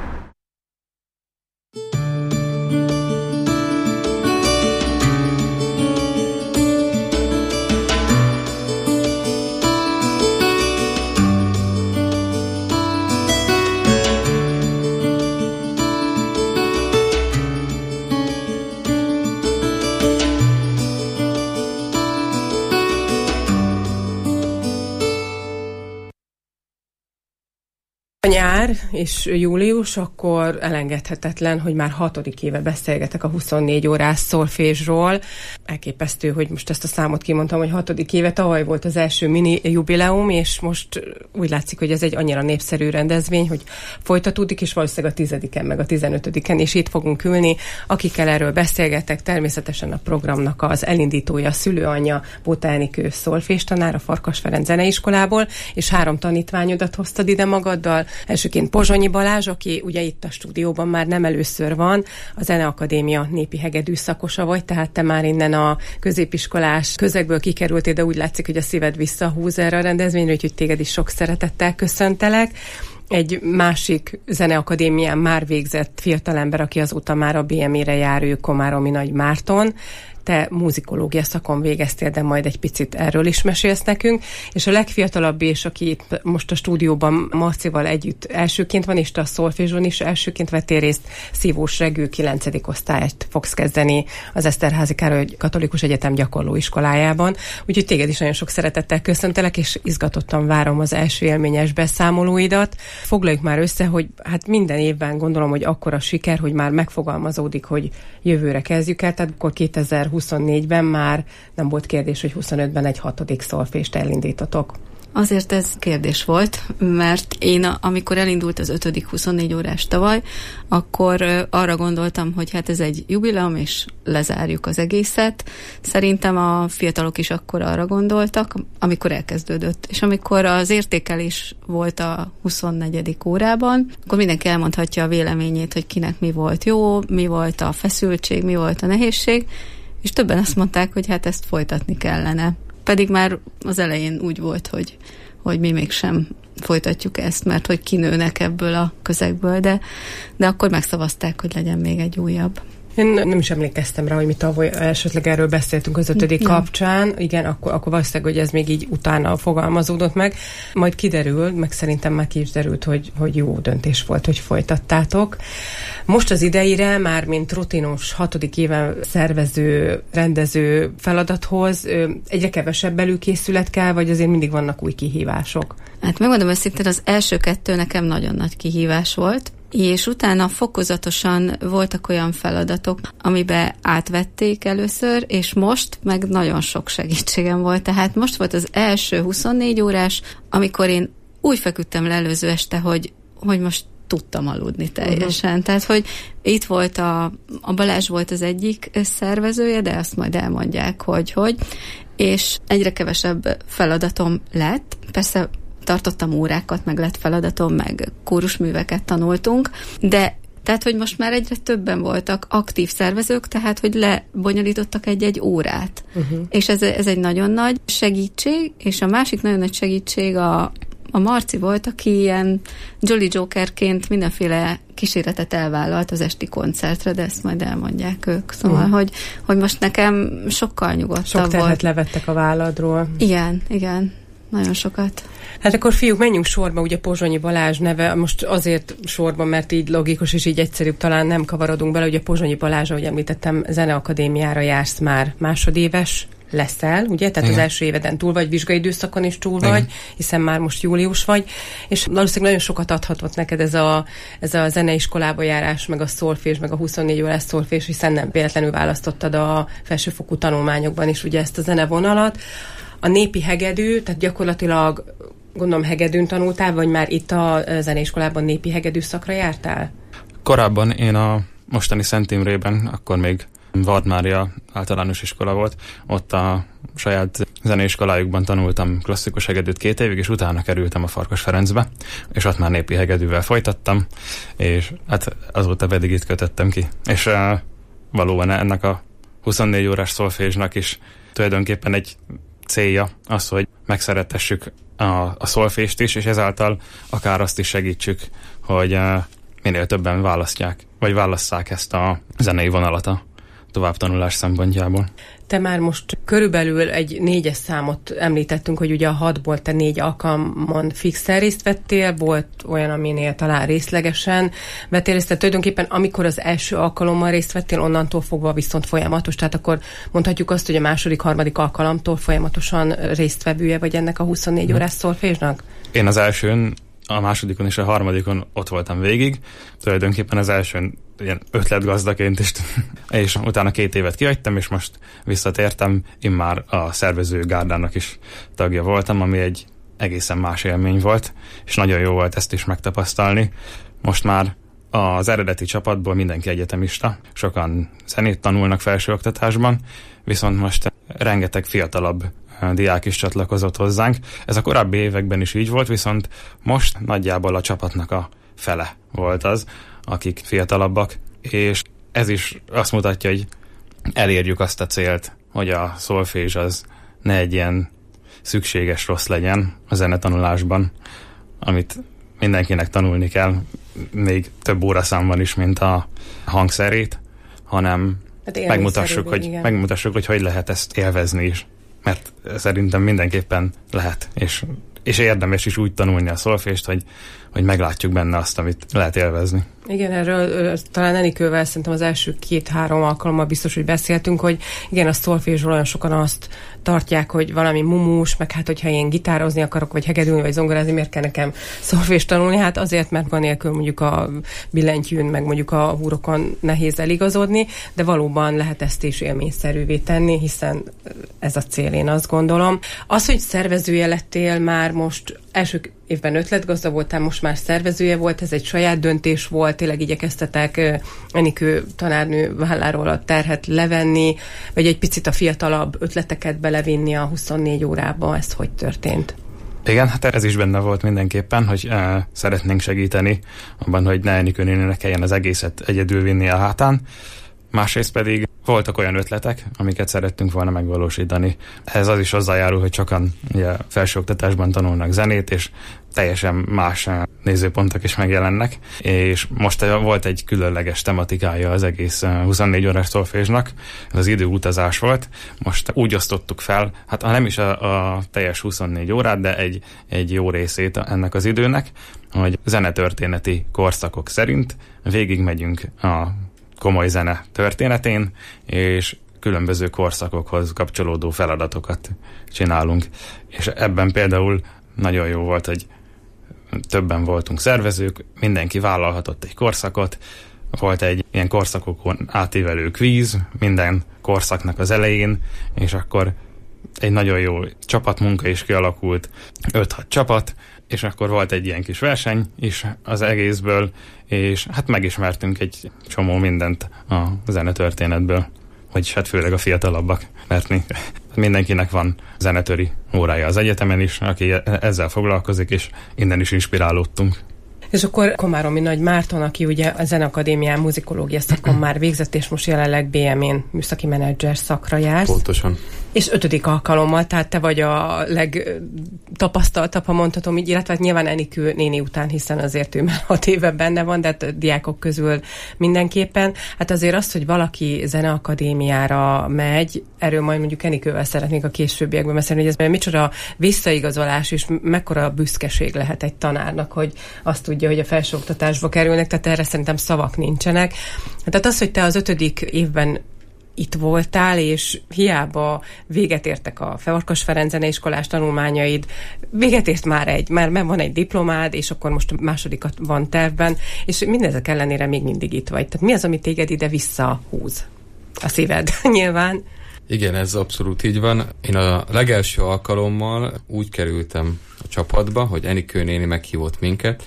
A nyár és július, akkor elengedhetetlen, hogy már hatodik éve beszélgetek a huszonnégy órás szolfésról. Elképesztő, hogy most ezt a számot kimondtam, hogy hatodik éve, tavaly volt az első mini jubileum, és most úgy látszik, hogy ez egy annyira népszerű rendezvény, hogy folytatódik, és valószínűleg a tizediken, meg a tizenötödiken is itt fogunk ülni. Akikkel erről beszélgetek, természetesen a programnak az elindítója, a szülőanyja, Bóta Enikő szolféstanár a Farkas Ferenc Zeneiskolából, és három tanítványodat hoztad ide magaddal. Elsőként Pozsonyi Balázs, aki ugye itt a stúdióban már nem először van, a Zeneakadémia népi hegedű szakosa vagy, tehát te már innen a középiskolás közegből kikerültél, de úgy látszik, hogy a szíved visszahúz erre a rendezvényre, úgyhogy téged is sok szeretettel köszöntelek. Egy másik zeneakadémián már végzett fiatalember, aki azóta már a bé em é-re jár, ő Komáromi Nagy Márton. Te muzikológia szakon végeztél, de majd egy picit erről is mesélsz nekünk, és a legfiatalabb, és aki itt most a stúdióban Marcival együtt elsőként van, és te a szolfézson is elsőként vettél részt, Szívós Regő kilencedik osztályt fogsz kezdeni az Eszterházy Károly Katolikus Egyetem gyakorlóiskolájában, úgyhogy téged is nagyon sok szeretettel köszöntelek, és izgatottan várom az első élményes beszámolóidat. Foglaljuk már össze, hogy hát minden évben gondolom, hogy akkora siker, hogy már megfogalmazódik, hogy jövőre kezdjük el, tehát akkor kétezer-huszonnégyben már nem volt kérdés, hogy huszonötben egy hatodik szolfést elindítotok. Azért ez kérdés volt, mert én, amikor elindult az ötödik huszonnégy órás tavaly, akkor arra gondoltam, hogy hát ez egy jubileum, és lezárjuk az egészet. Szerintem a fiatalok is akkor arra gondoltak, amikor elkezdődött. És amikor az értékelés volt a huszonnegyedik órában, akkor mindenki elmondhatja a véleményét, hogy kinek mi volt jó, mi volt a feszültség, mi volt a nehézség, és többen azt mondták, hogy hát ezt folytatni kellene. Pedig már az elején úgy volt, hogy, hogy mi mégsem folytatjuk ezt, mert hogy kinőnek ebből a közegből, de, de akkor megszavazták, hogy legyen még egy újabb. Én nem is emlékeztem rá, hogy mi tavaly esetleg erről beszéltünk az ötödik nem. kapcsán. Igen, akkor, akkor valószínűleg, hogy ez még így utána fogalmazódott meg. Majd kiderül, meg szerintem már ki is derült, hogy, hogy jó döntés volt, hogy folytattátok. Most az idejére már, mint rutinos hatodik éven szervező, rendező feladathoz egyre kevesebb előkészület kell, vagy azért mindig vannak új kihívások? Hát megmondom őszintén, az első kettő nekem nagyon nagy kihívás volt, és utána fokozatosan voltak olyan feladatok, amiben átvették először, és most meg nagyon sok segítségem volt. Tehát most volt az első huszonnégy órás, amikor én úgy feküdtem le előző este, hogy, hogy most tudtam aludni teljesen. Uh-huh. Tehát, hogy itt volt a, a Balázs volt az egyik szervezője, de azt majd elmondják, hogy hogy, és egyre kevesebb feladatom lett. Persze tartottam órákat, meg lett feladatom, meg kórusműveket tanultunk, de tehát, hogy most már egyre többen voltak aktív szervezők, tehát, hogy lebonyolítottak egy-egy órát. Uh-huh. És ez, ez egy nagyon nagy segítség, és a másik nagyon nagy segítség a, a Marci volt, aki ilyen Jolly Jokerként mindenféle kíséretet elvállalt az esti koncertre, de ezt majd elmondják ők. Szóval, uh-huh. hogy, hogy most nekem sokkal nyugodtabb Sok volt. Sok terhet levettek a válladról. Igen, igen. Nagyon sokat. Hát akkor fiúk, menjünk sorba, ugye Pozsonyi Balázs neve, most azért sorba, mert így logikus és így egyszerűbb, talán nem kavarodunk bele, ugye Pozsonyi Balázs, ahogy említettem, Zeneakadémiára jársz már másodéves leszel, ugye? Tehát igen. Az első éveden túl vagy, vizsgai időszakon is túl igen. vagy, hiszen már most július vagy, és valószínűleg nagyon sokat adhatott neked ez a, ez a zeneiskolába járás, meg a szolfés, meg a huszonnégy órás szolfés, hiszen nem véletlenül választottad a felsőfokú tanulmányokban is ugye ezt a zenevonalat. A népi hegedű, tehát gyakorlatilag gondolom hegedűn tanultál, vagy már itt a zeneiskolában népi hegedű szakra jártál? Korábban én a mostani Szent Imrében, akkor még Vard Mária általános iskola volt, ott a saját zeneiskolájukban tanultam klasszikus hegedűt két évig, és utána kerültem a Farkas Ferencbe, és ott már népi hegedűvel folytattam, és hát azóta pedig itt kötöttem ki. És uh, valóban ennek a huszonnégy órás szolfésnak is tulajdonképpen egy célja az, hogy megszeretessük a, a szolfést is, és ezáltal akár azt is segítsük, hogy uh, minél többen választják, vagy válasszák ezt a zenei vonalat a továbbtanulás szempontjából. Te már most körülbelül egy négyes számot említettünk, hogy ugye a hatból te négy alkalmon fixen részt vettél, volt olyan, aminél talán részlegesen vettél részt, tehát tulajdonképpen amikor az első alkalommal részt vettél, onnantól fogva viszont folyamatos, tehát akkor mondhatjuk azt, hogy a második, harmadik alkalomtól folyamatosan résztvevője vagy ennek a huszonnégy órás szolfésnak? Én az elsőn a másodikon és a harmadikon ott voltam végig, tulajdonképpen az első ilyen ötletgazdaként is, és utána két évet kihagytam, és most visszatértem, én már a szervező gárdának is tagja voltam, ami egy egészen más élmény volt, és nagyon jó volt ezt is megtapasztalni. Most már az eredeti csapatból mindenki egyetemista, sokan zenét tanulnak felsőoktatásban, viszont most rengeteg fiatalabb diák is csatlakozott hozzánk. Ez a korábbi években is így volt, viszont most nagyjából a csapatnak a fele volt az, akik fiatalabbak, és ez is azt mutatja, hogy elérjük azt a célt, hogy a szolfézs az ne egy ilyen szükséges rossz legyen a zenetanulásban, amit mindenkinek tanulni kell, még több óraszámban is, mint a hangszerét, hanem hát megmutassuk, hogy, megmutassuk, hogy hogy lehet ezt élvezni is. Mert szerintem mindenképpen lehet, és, és érdemes is úgy tanulni a szolfést, hogy, hogy meglátjuk benne azt, amit lehet élvezni. Igen, erről talán Enikővel szerintem az első két-három alkalommal biztos, hogy beszéltünk, hogy igen, a szolfésról olyan sokan azt tartják, hogy valami mumus, meg hát, hogyha én gitározni akarok, vagy hegedülni, vagy zongorázni, miért kell nekem szolfést tanulni? Hát azért, mert van nélkül mondjuk a billentyűn, meg mondjuk a húrokon nehéz eligazodni, de valóban lehet ezt is élményszerűvé tenni, hiszen ez a cél, én azt gondolom. Az, hogy szervezője lettél már most, első évben ötletgazda voltál, most már szervezője volt, ez egy saját döntés volt, tényleg igyekeztetek Enikő tanárnő válláról a terhet levenni, vagy egy picit a fiatalabb ötleteket belevinni a huszonnégy órába, ez hogy történt? Igen, hát ez is benne volt mindenképpen, hogy uh, szeretnénk segíteni abban, hogy ne Enikő néninek kelljen az egészet egyedül vinni a hátán. Másrészt pedig voltak olyan ötletek, amiket szerettünk volna megvalósítani. Ez az is hozzájárul, hogy sokan ugye, felsőoktatásban tanulnak zenét, és teljesen más nézőpontok is megjelennek, és most volt egy különleges tematikája az egész huszonnégy órás szolfésnak, ez az időutazás volt. Most úgy osztottuk fel, hát ha nem is a, a teljes huszonnégy órát, de egy, egy jó részét ennek az időnek, hogy zenetörténeti korszakok szerint végigmegyünk a komoly zene történetén, és különböző korszakokhoz kapcsolódó feladatokat csinálunk. És ebben például nagyon jó volt, hogy többen voltunk szervezők, mindenki vállalhatott egy korszakot, volt egy ilyen korszakokon átívelő kvíz minden korszaknak az elején, és akkor egy nagyon jó csapatmunka is kialakult, öt-hat csapat, és akkor volt egy ilyen kis verseny is az egészből, és hát megismertünk egy csomó mindent a zenetörténetből, vagyis hát főleg a fiatalabbak, mert mi, mindenkinek van zenetöri órája az egyetemen is, aki ezzel foglalkozik, és innen is inspirálódtunk. És akkor Komáromi Nagy Márton, aki ugye a Zeneakadémián muzikológia szakon már végzett, és most jelenleg bé em én műszaki menedzser szakra jársz. Pontosan. És ötödik alkalommal, tehát te vagy a legtapasztaltabb, ha mondhatom így, illetve hát nyilván Enikő néni után, hiszen azért ő már hat éve benne van, de hát diákok közül mindenképpen. Hát azért az, hogy valaki Zeneakadémiára megy, erről majd mondjuk Enikővel szeretnék a későbbiekben beszélni, hogy ez micsoda visszaigazolás, és mekkora büszkeség lehet egy tanárnak, hogy azt tudja, hogy a felsőoktatásba kerülnek, tehát erre szerintem szavak nincsenek. Tehát az, hogy te az ötödik évben itt voltál, és hiába véget értek a Farkas Ferenc zeneiskolás tanulmányaid, véget ért már egy, már van egy diplomád, és akkor most másodikat van tervben, és mindezek ellenére még mindig itt vagy. Tehát mi az, ami téged ide visszahúz? A szíved nyilván. Igen, ez abszolút így van. Én a legelső alkalommal úgy kerültem a csapatba, hogy Enikő néni meghívott minket.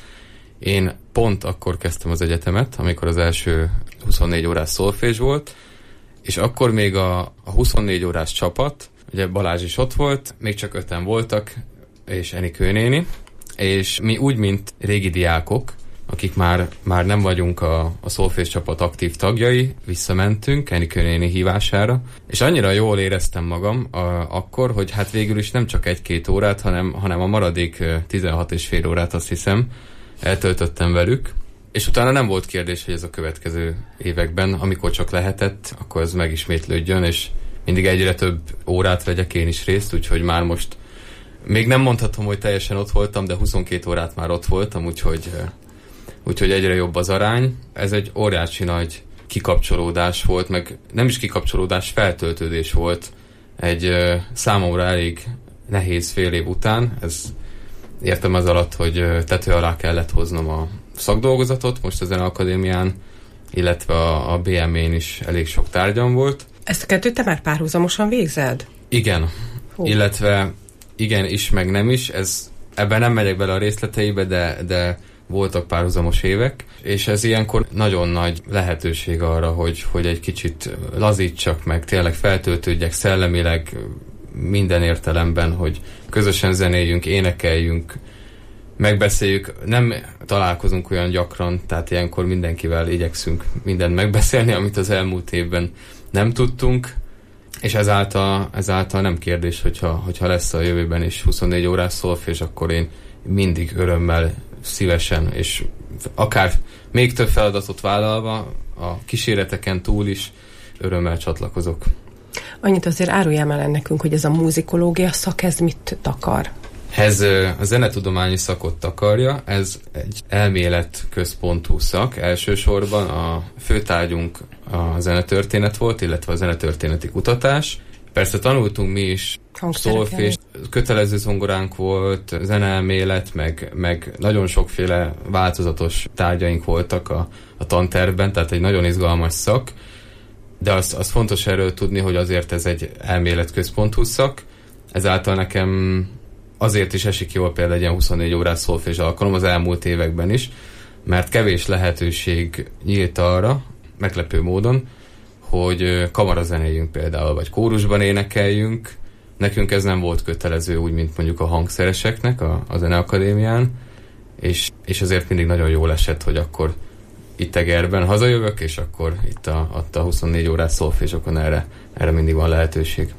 Én pont akkor kezdtem az egyetemet, amikor az első huszonnégy órás szolfés volt, és akkor még a, a huszonnégy órás csapat, ugye Balázs is ott volt, még csak öten voltak, és Enikő néni, és mi úgy, mint régi diákok, akik már, már nem vagyunk a, a szolfés csapat aktív tagjai, visszamentünk Enikő néni hívására, és annyira jól éreztem magam a, akkor, hogy hát végül is nem csak egy-két órát, hanem, hanem a maradék tizenhat és fél órát, azt hiszem, eltöltöttem velük, és utána nem volt kérdés, hogy ez a következő években, amikor csak lehetett, akkor ez megismétlődjön, és mindig egyre több órát vegyek én is részt, úgyhogy már most még nem mondhatom, hogy teljesen ott voltam, de huszonkét órát már ott voltam, úgyhogy, úgyhogy egyre jobb az arány. Ez egy óriási nagy kikapcsolódás volt, meg nem is kikapcsolódás, feltöltődés volt egy számomra elég nehéz fél év után. Ez Értem az alatt, hogy tető alá kellett hoznom a szakdolgozatot, most a Zeneakadémián, illetve a, a bé em é-n is elég sok tárgyam volt. Ezt a kettőt te már párhuzamosan végzed? Igen. Hú. Illetve igen is, meg nem is. Ez, ebben nem megyek bele a részleteibe, de, de voltak párhuzamos évek, és ez ilyenkor nagyon nagy lehetőség arra, hogy, hogy egy kicsit lazítsak meg, tényleg feltöltődjek szellemileg minden értelemben, hogy közösen zenéljünk, énekeljünk, megbeszéljük, nem találkozunk olyan gyakran, tehát ilyenkor mindenkivel igyekszünk mindent megbeszélni, amit az elmúlt évben nem tudtunk, és ezáltal, ezáltal nem kérdés, hogyha, hogyha lesz a jövőben is huszonnégy órás szolfés, akkor én mindig örömmel, szívesen, és akár még több feladatot vállalva, a kíséreteken túl is örömmel csatlakozok. Annyit azért áruljál el nekünk, hogy ez a muzikológia szak, ez mit takar? Ez a zenetudományi szakot takarja, ez egy elméletközpontú szak. Elsősorban a főtárgyunk a zenetörténet volt, illetve a zenetörténeti kutatás. Persze tanultunk mi is szolfés, kötelező zongoránk volt, zeneelmélet, meg, meg nagyon sokféle változatos tárgyaink voltak a, a tantervben, tehát egy nagyon izgalmas szak, de az, az fontos erről tudni, hogy azért ez egy elméletközpontú szak, ezáltal nekem azért is esik jól például egy ilyen huszonnégy órás szolfés alkalom az elmúlt években is, mert kevés lehetőség nyílt arra, meglepő módon, hogy kamarazenéljünk például, vagy kórusban énekeljünk. Nekünk ez nem volt kötelező, úgy, mint mondjuk a hangszereseknek a, a Zeneakadémián, és, és azért mindig nagyon jól esett, hogy akkor itt Egerben hazajövök, és akkor itt a, a huszonnégy órás szolfésokon erre, erre mindig van lehetőség.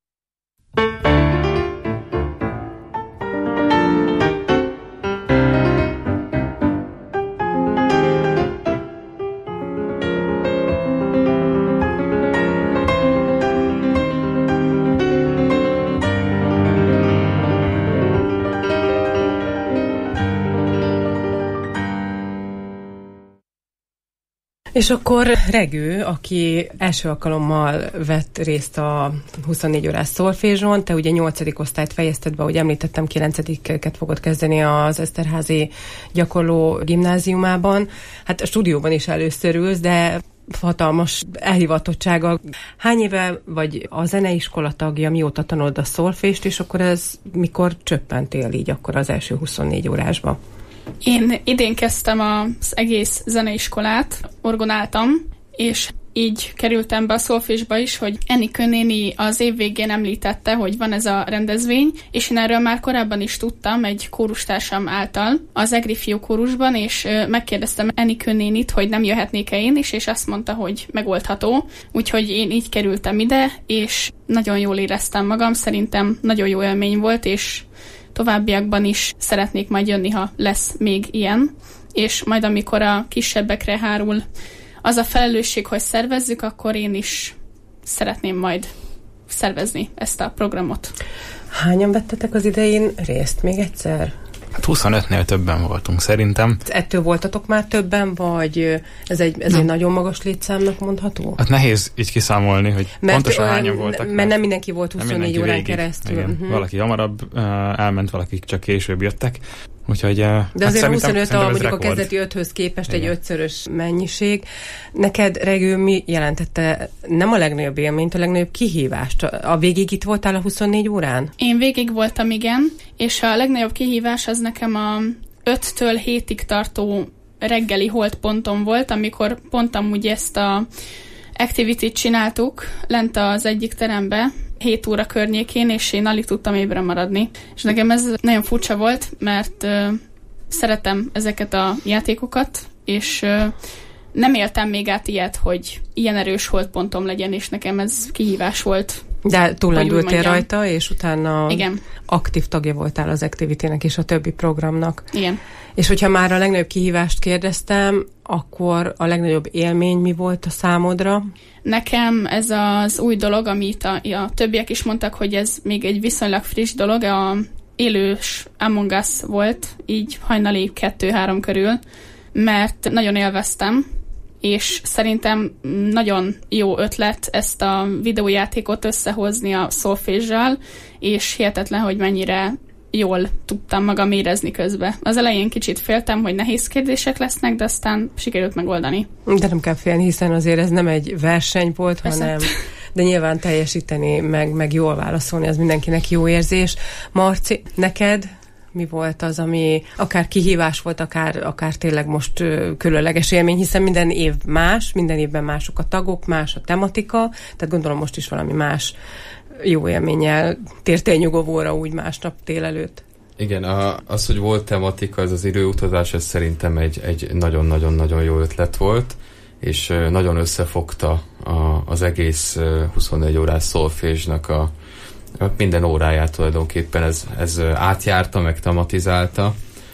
És akkor Regő, aki első alkalommal vett részt a huszonnégy órás szolfézson, te ugye nyolcadik osztályt fejezted be, ahogy említettem, kilencediket fogod kezdeni az Eszterházi gyakorló gimnáziumában. Hát a stúdióban is először ülsz, de hatalmas elhivatottsága. Hány éve vagy a zeneiskola tagja, mióta tanulod a szolfést, és akkor ez mikor csöppentél így akkor az első huszonnégy órásba? Én idén kezdtem az egész zeneiskolát, orgonáltam, és így kerültem be a szolfésba is, hogy Enikő néni az év végén említette, hogy van ez a rendezvény, és én erről már korábban is tudtam egy kórustársam által az Egri Fiú kórusban, és megkérdeztem Enikő nénit, hogy nem jöhetnék-e én is, és azt mondta, hogy megoldható. Úgyhogy én így kerültem ide, és nagyon jól éreztem magam, szerintem nagyon jó élmény volt, és továbbiakban is szeretnék majd jönni, ha lesz még ilyen, és majd amikor a kisebbekre hárul az a felelősség, hogy szervezzük, akkor én is szeretném majd szervezni ezt a programot. Hányan vettetek az idején részt még egyszer? Hát huszonötnél többen voltunk szerintem. Ettől voltatok már többen, vagy ez egy, ez egy nagyon magas létszámnak mondható? Hát nehéz így kiszámolni, hogy mert pontosan hányan voltak. Mert, mert nem mindenki volt huszonnégy órán végig. keresztül. Igen. Uh-huh. Valaki hamarabb uh, elment, valaki csak később jöttek. Úgyhogy, uh, de azért hát huszonöt a, mondjuk rekord. A kezdeti öthöz képest igen. Egy ötszörös mennyiség. Neked, Regő, mi jelentette nem a legnagyobb élményt, a legnagyobb kihívást? A végig itt voltál a huszonnégy órán? Én végig voltam, igen, és a legnagyobb kihívás az nekem a öttől hétig tartó reggeli holdponton volt, amikor pont amúgy ezt a activity-t csináltuk lent az egyik terembe, hét óra környékén, és én alig tudtam ébre maradni. És nekem ez nagyon furcsa volt, mert uh, szeretem ezeket a játékokat, és uh, nem éltem még át ilyet, hogy ilyen erős holdpontom legyen, és nekem ez kihívás volt. De túllendültél rajta, és utána igen. Aktív tagja voltál az Activity-nek és a többi programnak. Igen. És hogyha már a legnagyobb kihívást kérdeztem, akkor a legnagyobb élmény mi volt a számodra? Nekem ez az új dolog, amit a, a többiek is mondtak, hogy ez még egy viszonylag friss dolog, a élős Among Us volt, így hajnali kettő-három körül, mert nagyon élveztem, és szerintem nagyon jó ötlet ezt a videójátékot összehozni a szolfézzsel, és hihetetlen, hogy mennyire jól tudtam magam érezni közben. Az elején kicsit féltem, hogy nehéz kérdések lesznek, de aztán sikerült megoldani. De nem kell félni, hiszen azért ez nem egy verseny volt, Persze. hanem de nyilván teljesíteni, meg, meg jól válaszolni, az mindenkinek jó érzés. Marci, neked mi volt az, ami akár kihívás volt, akár, akár tényleg most ö, különleges élmény, hiszen minden év más, minden évben mások a tagok, más a tematika, tehát gondolom most is valami más jó élménnyel tértél nyugovóra úgy másnap délelőtt. Igen, a, az, hogy volt tematika, ez az időutazás, ez szerintem egy, egy nagyon-nagyon-nagyon jó ötlet volt, és nagyon összefogta a, az egész huszonnégy órás szolfézsnak a, a minden óráját tulajdonképpen ez, ez átjárta, meg tematizálta.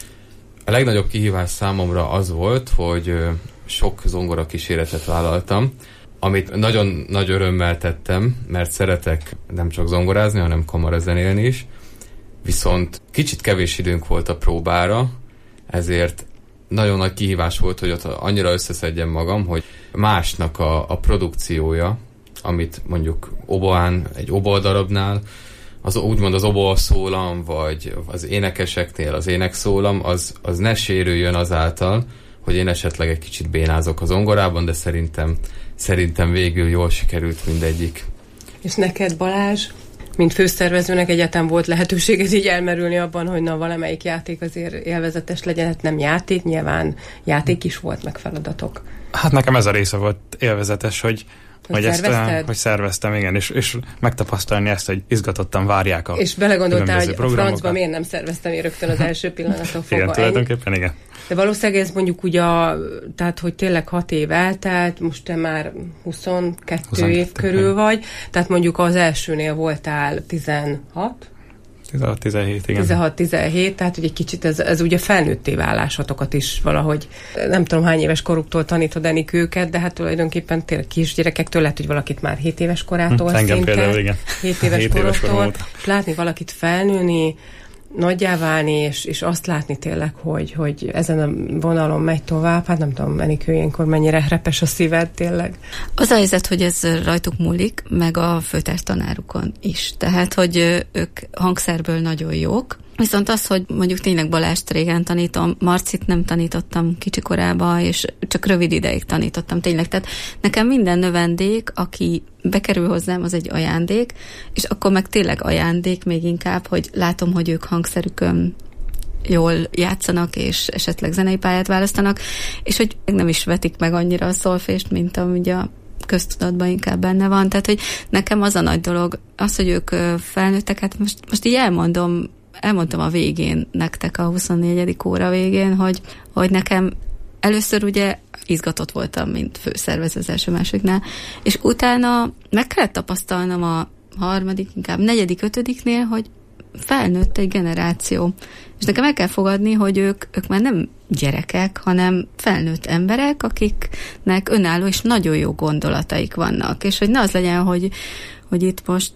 A legnagyobb kihívás számomra az volt, hogy sok zongora kíséretet vállaltam, amit nagyon nagy örömmel tettem, mert szeretek nem csak zongorázni, hanem kamarazenélni is, viszont kicsit kevés időnk volt a próbára, ezért nagyon nagy kihívás volt, hogy ott annyira összeszedjem magam, hogy másnak a, a produkciója, amit mondjuk oboán, egy oboadarabnál, az úgymond az oboaszólam, vagy az énekeseknél az énekszólam, az, az ne sérüljön azáltal, hogy én esetleg egy kicsit bénázok a zongorában, de szerintem, szerintem végül jól sikerült mindegyik. És neked, Balázs, mint főszervezőnek egyetem volt lehetőséged így elmerülni abban, hogy na valamelyik játék azért élvezetes legyen, hát nem játék, nyilván játék is volt, meg feladatok. Hát nekem ez a része volt élvezetes, hogy Hogy, hogy, ezt, szervezted? hogy szerveztem, igen, és, és megtapasztalni ezt, hogy izgatottan várják a És belegondoltál, hogy a francba miért nem szerveztem én rögtön az első pillanattól fogva. Igen, tulajdonképpen igen. De valószínűleg ez mondjuk úgy a, tehát hogy tényleg hat év eltelt, most te már huszonkettő év körül vagy, tehát mondjuk az elsőnél voltál tizenhat? tizenhat tizenhét, igen. tizenhat tizenhét, tehát ugye egy kicsit ez, ez ugye felnőtté válásotokat is valahogy, nem tudom hány éves koruktól tanítod Enik őket, de hát tulajdonképpen tényleg kisgyerekektől lehet, hogy valakit már hét éves korától hm, engem szinte. például, igen. hét éves hét éves korától. Látni valakit felnőni, nagyjá válni, és, és azt látni tényleg, hogy, hogy ezen a vonalon megy tovább, hát nem tudom, Enikő, ilyenkor mennyire repes a szíved tényleg. Az a helyzet, hogy ez rajtuk múlik, meg a főtárstanárukon is. Tehát, hogy ők hangszerből nagyon jók, viszont az, hogy mondjuk tényleg Balást régen tanítom, Marcit nem tanítottam kicsikorába, és csak rövid ideig tanítottam tényleg. Tehát nekem minden növendék, aki bekerül hozzám, az egy ajándék, és akkor meg tényleg ajándék még inkább, hogy látom, hogy ők hangszerükön jól játszanak, és esetleg zenei pályát választanak, és hogy nem is vetik meg annyira a szolfést, mint amúgy a köztudatban inkább benne van. Tehát, hogy nekem az a nagy dolog, az, hogy ők felnőttek, hát most, most így elmondom, elmondtam a végén nektek, a huszonnégyedik óra végén, hogy, hogy nekem először ugye izgatott voltam, mint főszervező az első másodiknál, és utána meg kellett tapasztalnom a harmadik, inkább negyedik, ötödiknél, hogy felnőtt egy generáció. És nekem el kell fogadni, hogy ők, ők már nem gyerekek, hanem felnőtt emberek, akiknek önálló és nagyon jó gondolataik vannak. És hogy ne az legyen, hogy hogy itt most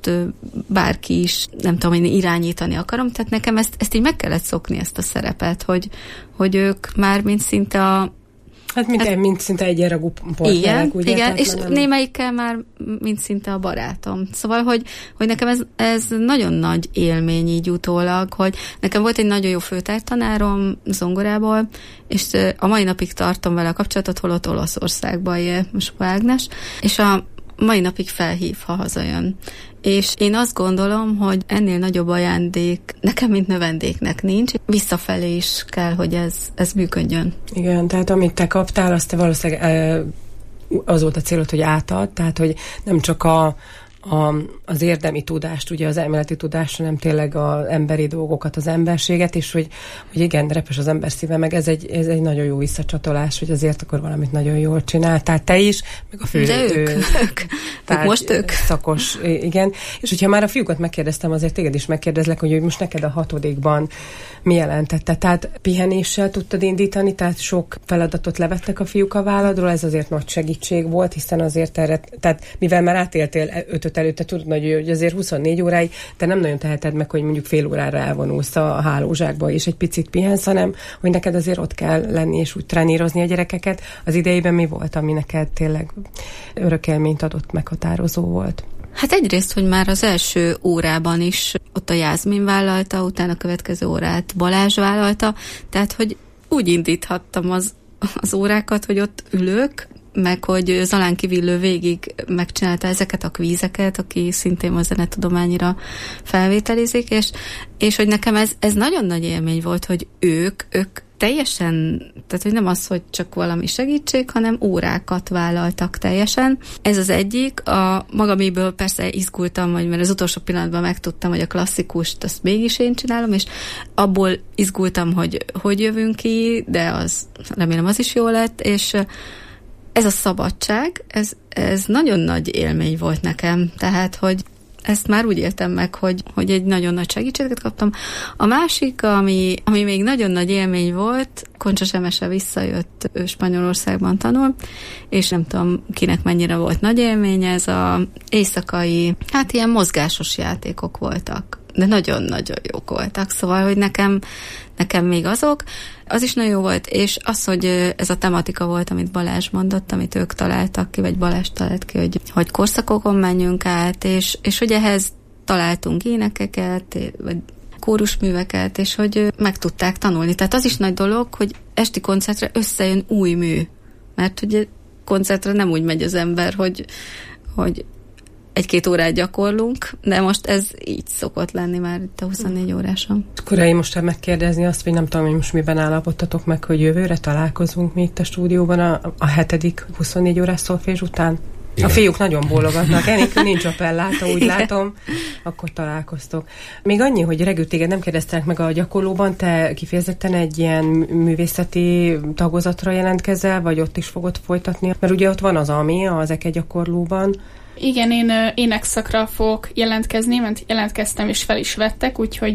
bárki is, nem tudom, én irányítani akarom, tehát nekem ezt, ezt így meg kellett szokni, ezt a szerepet, hogy, hogy ők már mint szinte a... Hát mint, ez, mint szinte egyenragú partnerek, ugye? Igen, és nem... némelyikkel már mint szinte a barátom. Szóval, hogy, hogy nekem ez, ez nagyon nagy élmény így utólag, hogy nekem volt egy nagyon jó főtártanárom zongorából, és a mai napig tartom vele a kapcsolatot, holott Olaszországban él, most Ágnes, és a mai napig felhív, ha hazajön. És én azt gondolom, hogy ennél nagyobb ajándék nekem, mint növendéknek nincs. Visszafelé is kell, hogy ez, ez működjön. Igen, tehát amit te kaptál, azt te valószínűleg az volt a célod, hogy átad, tehát hogy nem csak a A, az érdemi tudást, ugye az elméleti tudást, hanem tényleg az emberi dolgokat, az emberséget, és hogy, hogy igen, repes az ember szíve, meg ez egy, ez egy nagyon jó visszacsatolás, hogy azért akkor valamit nagyon jól csináltál, te is, meg a fő... De ők, ő, ők, ők most ők. Szakos, igen. És hogyha már a fiúkat megkérdeztem, azért téged is megkérdezlek, hogy most neked a hatodikban mi jelentette? Tehát pihenéssel tudtad indítani, tehát sok feladatot levettek a fiúk a válladról, ez azért nagy segítség volt, hiszen azért erre, tehát mivel már átéltél ötöt előtte, tudod, hogy azért huszonnégy óráig, de nem nagyon teheted meg, hogy mondjuk fél órára elvonulsz a hálózsákba, és egy picit pihensz, hanem hogy neked azért ott kell lenni, és úgy trenírozni a gyerekeket. Az idejében mi volt, ami neked tényleg örök élményt adott, meghatározó volt? Hát egyrészt, hogy már az első órában is ott a Jászmin vállalta, utána a következő órát Balázs vállalta, tehát hogy úgy indíthattam az, az órákat, hogy ott ülök, meg hogy Zalánki Villő végig megcsinálta ezeket a kvízeket, aki szintén a zenetudományira felvételizik, és, és hogy nekem ez, ez nagyon nagy élmény volt, hogy ők, ők teljesen, tehát hogy nem az, hogy csak valami segítség, hanem órákat vállaltak teljesen. Ez az egyik. A magaméből persze izgultam, hogy mert az utolsó pillanatban megtudtam, hogy a klasszikust azt mégis én csinálom, és abból izgultam, hogy hogy jövünk ki, de az remélem az is jó lett, és ez a szabadság, ez, ez nagyon nagy élmény volt nekem, tehát, hogy ezt már úgy éltem meg, hogy, hogy egy nagyon nagy segítséget kaptam. A másik, ami, ami még nagyon nagy élmény volt, Koncsa Semese visszajött, ő Spanyolországban tanul, és nem tudom, kinek mennyire volt nagy élmény, ez az éjszakai, hát ilyen mozgásos játékok voltak, de nagyon-nagyon jók voltak, szóval, hogy nekem, nekem még azok, az is nagyon jó volt, és az, hogy ez a tematika volt, amit Balázs mondott, amit ők találtak ki, vagy Balázs talált ki, hogy, hogy korszakokon menjünk át, és, és hogy ehhez találtunk énekeket, vagy kórusműveket, és hogy meg tudták tanulni. Tehát az is nagy dolog, hogy esti koncertre összejön új mű, mert ugye koncertre nem úgy megy az ember, hogy, hogy egy-két órát gyakorlunk, de most ez így szokott lenni már itt a huszonnégy óráson. Korai most megkérdezni azt, hogy nem tudom, hogy most miben állapottatok meg, hogy jövőre találkozunk mi itt a stúdióban a, a hetedik huszonnégy órás szolfés után. Igen. A fiúk nagyon bólogatnak, enélkül nincs appelláta, úgy igen. Látom, akkor találkoztok. Még annyi, hogy Regő, téged nem kérdeztek meg a gyakorlóban, te kifejezetten egy ilyen művészeti tagozatra jelentkezel, vagy ott is fogod folytatni? Mert ugye ott van az AMI, az Eke gyakorlóban. Igen, én énekszakra fogok jelentkezni, mert jelentkeztem és fel is vettek, úgyhogy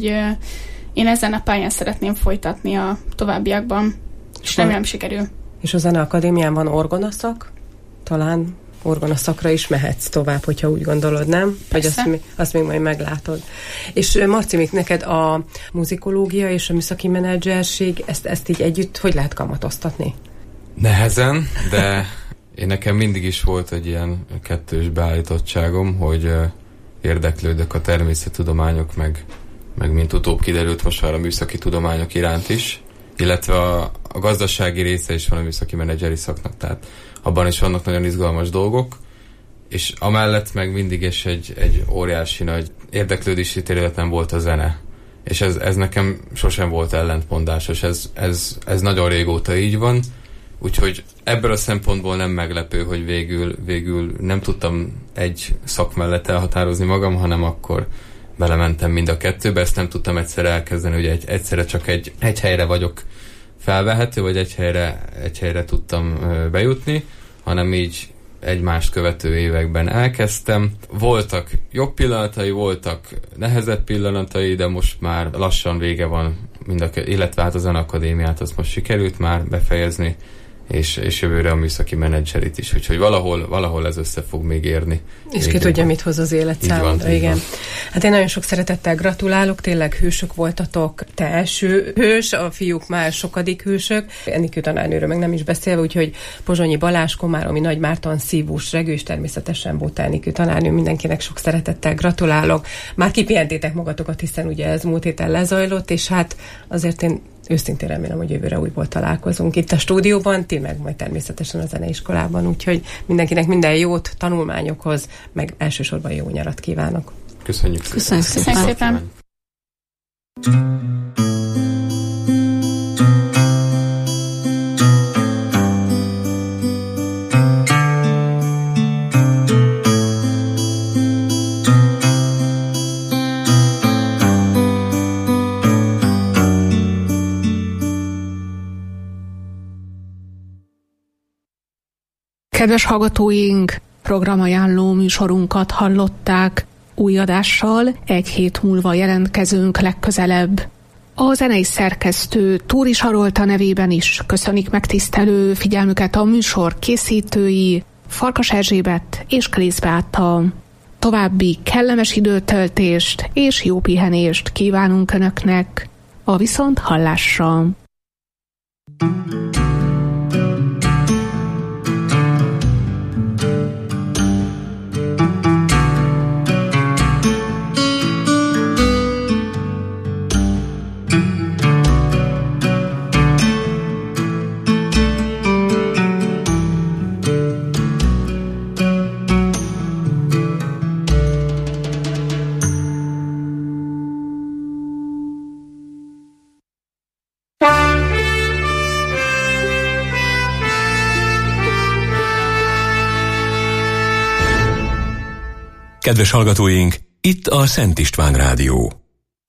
én ezen a pályán szeretném folytatni a továbbiakban, és remélem sikerül. És a Zeneakadémián van orgonaszak? Talán orgonaszakra is mehetsz tovább, hogyha úgy gondolod, nem? Vagy azt, azt még majd meglátod. És Marci, még neked a muzikológia és a műszaki menedzserség, ezt, ezt így együtt hogy lehet kamatoztatni? Nehezen, de én nekem mindig is volt egy ilyen kettős beállítottságom, hogy érdeklődök a természettudományok, meg, meg mint utóbb kiderült most már a műszaki tudományok iránt is, illetve a, a gazdasági része is van a műszaki menedzseri szaknak, tehát abban is vannak nagyon izgalmas dolgok, és amellett meg mindig is egy, egy óriási nagy érdeklődési területen volt a zene. És ez, ez nekem sosem volt ellentmondásos, ez, ez, ez nagyon régóta így van, úgyhogy ebből a szempontból nem meglepő, hogy végül, végül nem tudtam egy szak mellett elhatározni magam, hanem akkor belementem mind a kettőbe, ezt nem tudtam egyszer elkezdeni, hogy egy, egyszerre csak egy, egy helyre vagyok felvehető, vagy egy helyre, egy helyre tudtam bejutni, hanem így egymást követő években elkezdtem. Voltak jobb pillanatai, voltak nehezebb pillanatai, de most már lassan vége van, mind a, illetve hát a Zeneakadémiát azt most sikerült már befejezni, és, és jövőre a műszaki menedzserit is, úgyhogy valahol, valahol ez össze fog még érni. És ki tudja, mit hoz az élet számodra, igen. Hát én nagyon sok szeretettel gratulálok, tényleg hősök voltatok, te első hős, a fiúk már sokadik hősök, Enikő tanárnőről meg nem is beszélve, úgyhogy Pozsonyi Balázs, Komáromi Nagy Márton, Szívós Regő, és természetesen Bóta Enikő tanárnő, mindenkinek sok szeretettel gratulálok. Már kipihentétek magatokat, hiszen ugye ez múlt héten lezajlott, és hát azért én őszintén remélem, hogy jövőre újból találkozunk itt a stúdióban, ti meg majd természetesen a zeneiskolában, úgyhogy mindenkinek minden jót tanulmányokhoz, meg elsősorban jó nyarat kívánok. Köszönjük szépen. Köszönjük szépen. Köszönjük szépen. Kedves hallgatóink, programajánló műsorunkat hallották. Új adással egy hét múlva jelentkezünk legközelebb. A zenei szerkesztő Túri Sarolta nevében is köszönik megtisztelő figyelmüket a műsor készítői, Farkas Erzsébet és Krész Beáta. További kellemes időtöltést és jó pihenést kívánunk Önöknek. A viszont hallásra! Kedves hallgatóink, itt a Szent István Rádió.